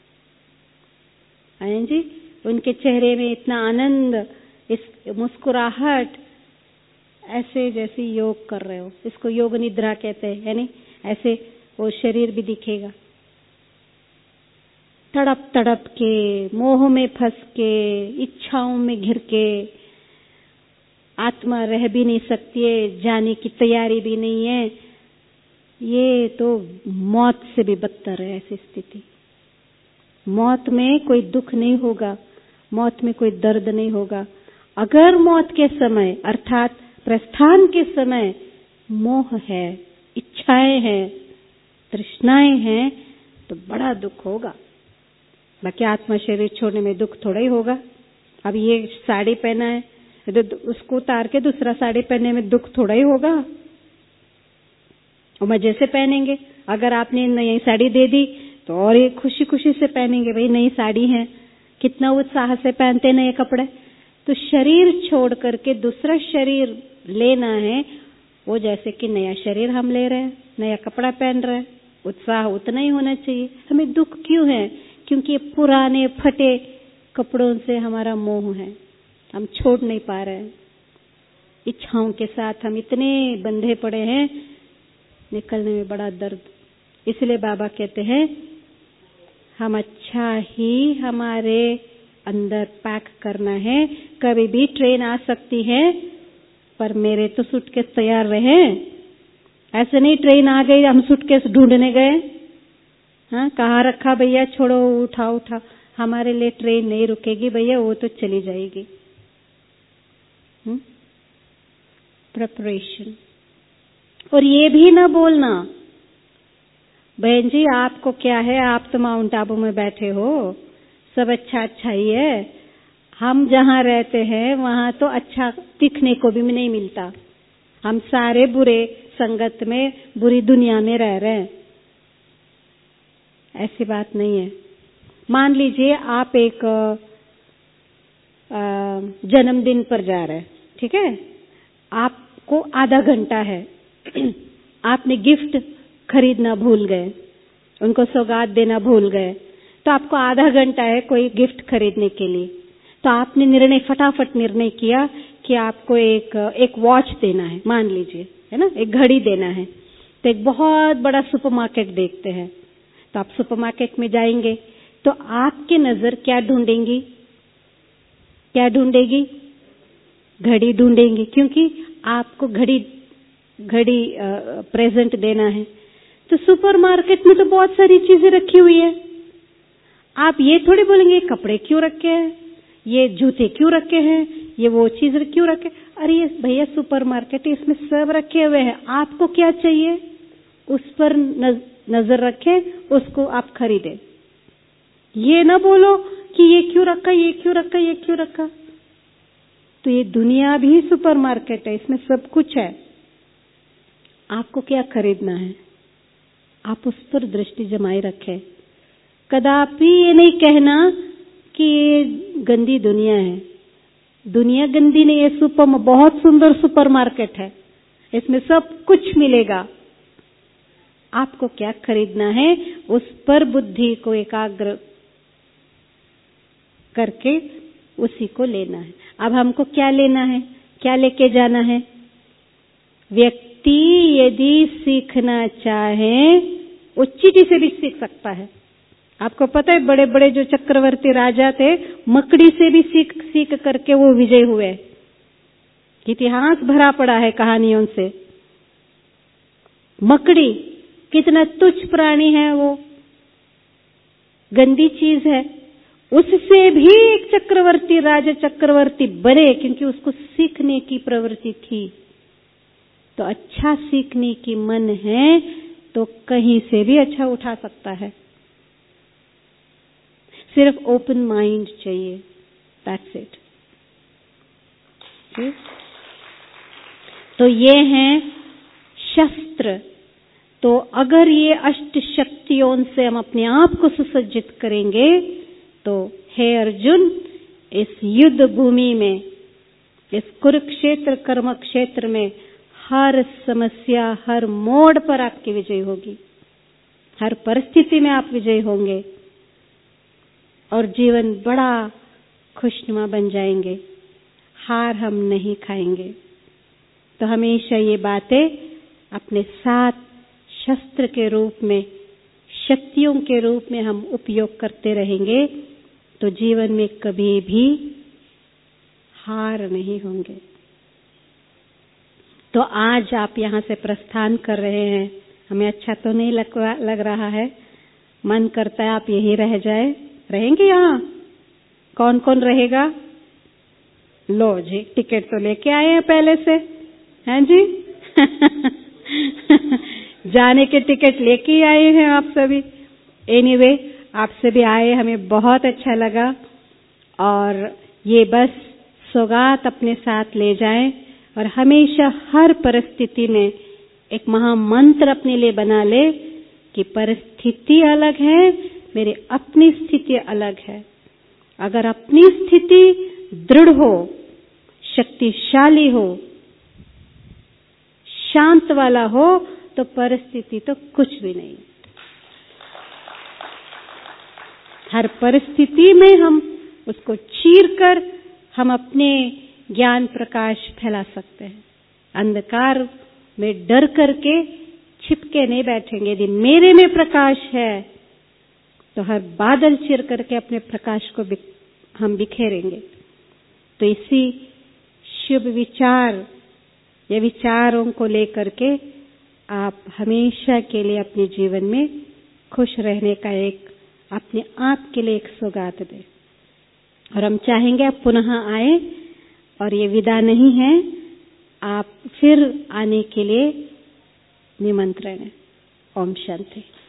आयन जी, उनके चेहरे में इतना आनंद, इस मुस्कुराहट, ऐसे जैसे योग कर रहे हो। इसको योग निद्रा कहते हैं, यानी ऐसे वो शरीर भी दिखेगा। तड़प तड़प के, मोह में फंस के, इच्छाओं में घिर के, आत्मा रह भी नहीं सकती है, जाने की तैयारी भी नहीं है। ये तो मौत से भी बदतर है ऐसी स्थिति। मौत में कोई दुख नहीं होगा, मौत में कोई दर्द नहीं होगा। अगर मौत के समय अर्थात प्रस्थान के समय मोह है, इच्छाएं हैं, तृष्णाएं हैं, तो बड़ा दुख होगा। बाकी आत्मा शरीर छोड़ने में दुख थोड़ा ही होगा। अब ये साड़ी पहना है, तो उसको उतार के दूसरा साड़ी पहनने में दुख थोड़ा ही होगा, और मजे से पहनेंगे। अगर आपने नई साड़ी दे दी तो और ये खुशी खुशी से पहनेंगे, भाई नई साड़ी है, कितना उत्साह से पहनते नए कपड़े। तो शरीर छोड़ करके दूसरा शरीर लेना है, वो जैसे कि नया शरीर हम ले रहे हैं, नया कपड़ा पहन रहे हैं, उत्साह उतना ही होना चाहिए। हमें दुख क्यों है? क्योंकि पुराने फटे कपड़ों से हमारा मोह है, हम छोड़ नहीं पा रहे हैं। इच्छाओं के साथ हम इतने बंधे पड़े हैं, निकलने में बड़ा दर्द। इसलिए बाबा कहते हैं हम अच्छा ही हमारे अंदर पैक करना है। कभी भी ट्रेन आ सकती है, पर मेरे तो सूटकेस तैयार रहे। ऐसे नहीं ट्रेन आ गई हम सूटकेस ढूंढने गए, हाँ कहाँ रखा भैया, छोड़ो उठा उठा। हमारे लिए ट्रेन नहीं रुकेगी भैया, वो तो चली जाएगी। प्रिपरेशन। और ये भी ना बोलना बहन जी आपको क्या है, आप तो माउंट आबू में बैठे हो, सब अच्छा अच्छा ही है। हम जहाँ रहते हैं वहां तो अच्छा दिखने को भी नहीं मिलता। हम सारे बुरे संगत में, बुरी दुनिया में रह रहे हैं। ऐसी बात नहीं है। मान लीजिए आप एक जन्मदिन पर जा रहे हैं, ठीक है, आपको आधा घंटा है, आपने गिफ्ट खरीदना भूल गए, उनको सौगात देना भूल गए, तो आपको आधा घंटा है कोई गिफ्ट खरीदने के लिए। तो आपने निर्णय फटाफट निर्णय किया कि आपको एक एक वॉच देना है, मान लीजिए, है ना, एक घड़ी देना है। तो एक बहुत बड़ा सुपरमार्केट देखते हैं, तो आप सुपरमार्केट में जाएंगे, तो आपकी नजर क्या ढूंढेंगी? क्या ढूंढेगी? घड़ी ढूंढेंगी, क्योंकि आपको घड़ी घड़ी प्रेजेंट देना है। तो सुपरमार्केट में तो बहुत सारी चीजें रखी हुई है। आप ये थोड़ी बोलेंगे कपड़े क्यों रखे हैं, ये जूते क्यों रखे हैं, ये वो चीज क्यों रखे। अरे ये भैया सुपरमार्केट है, इसमें सब रखे हुए हैं, आपको क्या चाहिए उस पर नजर रखें, उसको आप खरीदें। ये ना बोलो कि ये क्यों रखा, ये क्यों रखा, ये क्यों रखा। तो ये दुनिया भी सुपरमार्केट है, इसमें सब कुछ है। आपको क्या खरीदना है, आप उस पर दृष्टि जमाए रखें। कदापि ये नहीं कहना कि ये गंदी दुनिया है। दुनिया गंदी नहीं है, सुपर बहुत सुंदर सुपरमार्केट है, इसमें सब कुछ मिलेगा। आपको क्या खरीदना है, उस पर बुद्धि को एकाग्र करके उसी को लेना है। अब हमको क्या लेना है, क्या लेके जाना है? व्यक्ति यदि सीखना चाहे वो चींटी से भी सीख सकता है। आपको पता है बड़े बड़े जो चक्रवर्ती राजा थे मकड़ी से भी सीख सीख करके वो विजय हुए। इतिहास भरा पड़ा है कहानियों से। मकड़ी कितना तुच्छ प्राणी है, वो गंदी चीज है, उससे भी एक चक्रवर्ती राजा चक्रवर्ती बने क्योंकि उसको सीखने की प्रवृत्ति थी। तो अच्छा सीखने की मन है तो कहीं से भी अच्छा उठा सकता है, सिर्फ ओपन माइंड चाहिए, दैट्स इट। तो ये हैं शस्त्र। तो अगर ये अष्ट शक्तियों से हम अपने आप को सुसज्जित करेंगे तो हे अर्जुन, इस युद्ध भूमि में, इस कुरुक्षेत्र कर्म क्षेत्र में हर समस्या, हर मोड़ पर आपकी विजय होगी, हर परिस्थिति में आप विजय होंगे और जीवन बड़ा खुशनुमा बन जाएंगे। हार हम नहीं खाएंगे। तो हमेशा ये बातें अपने साथ शस्त्र के रूप में, शक्तियों के रूप में हम उपयोग करते रहेंगे तो जीवन में कभी भी हार नहीं होंगे। तो आज आप यहाँ से प्रस्थान कर रहे हैं, हमें अच्छा तो नहीं लग, लग रहा है, मन करता है आप यहीं रह जाए। रहेंगे यहाँ? कौन कौन रहेगा? लो जी, टिकट तो लेके आए हैं पहले से, हैं जी? जाने के टिकट लेके आए हैं आप सभी। एनीवे, आपसे भी आए, हमें बहुत अच्छा लगा। और ये बस सौगात अपने साथ ले जाएं और हमेशा हर परिस्थिति में एक महामंत्र अपने लिए बना ले कि परिस्थिति अलग है, मेरी अपनी स्थिति अलग है। अगर अपनी स्थिति दृढ़ हो, शक्तिशाली हो, शांत वाला हो तो परिस्थिति तो कुछ भी नहीं। हर परिस्थिति में हम उसको चीरकर हम अपने ज्ञान प्रकाश फैला सकते हैं। अंधकार में डर करके छिपके नहीं बैठेंगे। यदि मेरे में प्रकाश है तो हर बादल चीर करके अपने प्रकाश को हम बिखेरेंगे। तो इसी शुभ विचार या विचारों को लेकर के आप हमेशा के लिए अपने जीवन में खुश रहने का एक अपने आप के लिए एक सौगात दें। और हम चाहेंगे आप पुनः आए और ये विदा नहीं है, आप फिर आने के लिए निमंत्रण है। ओम शांति।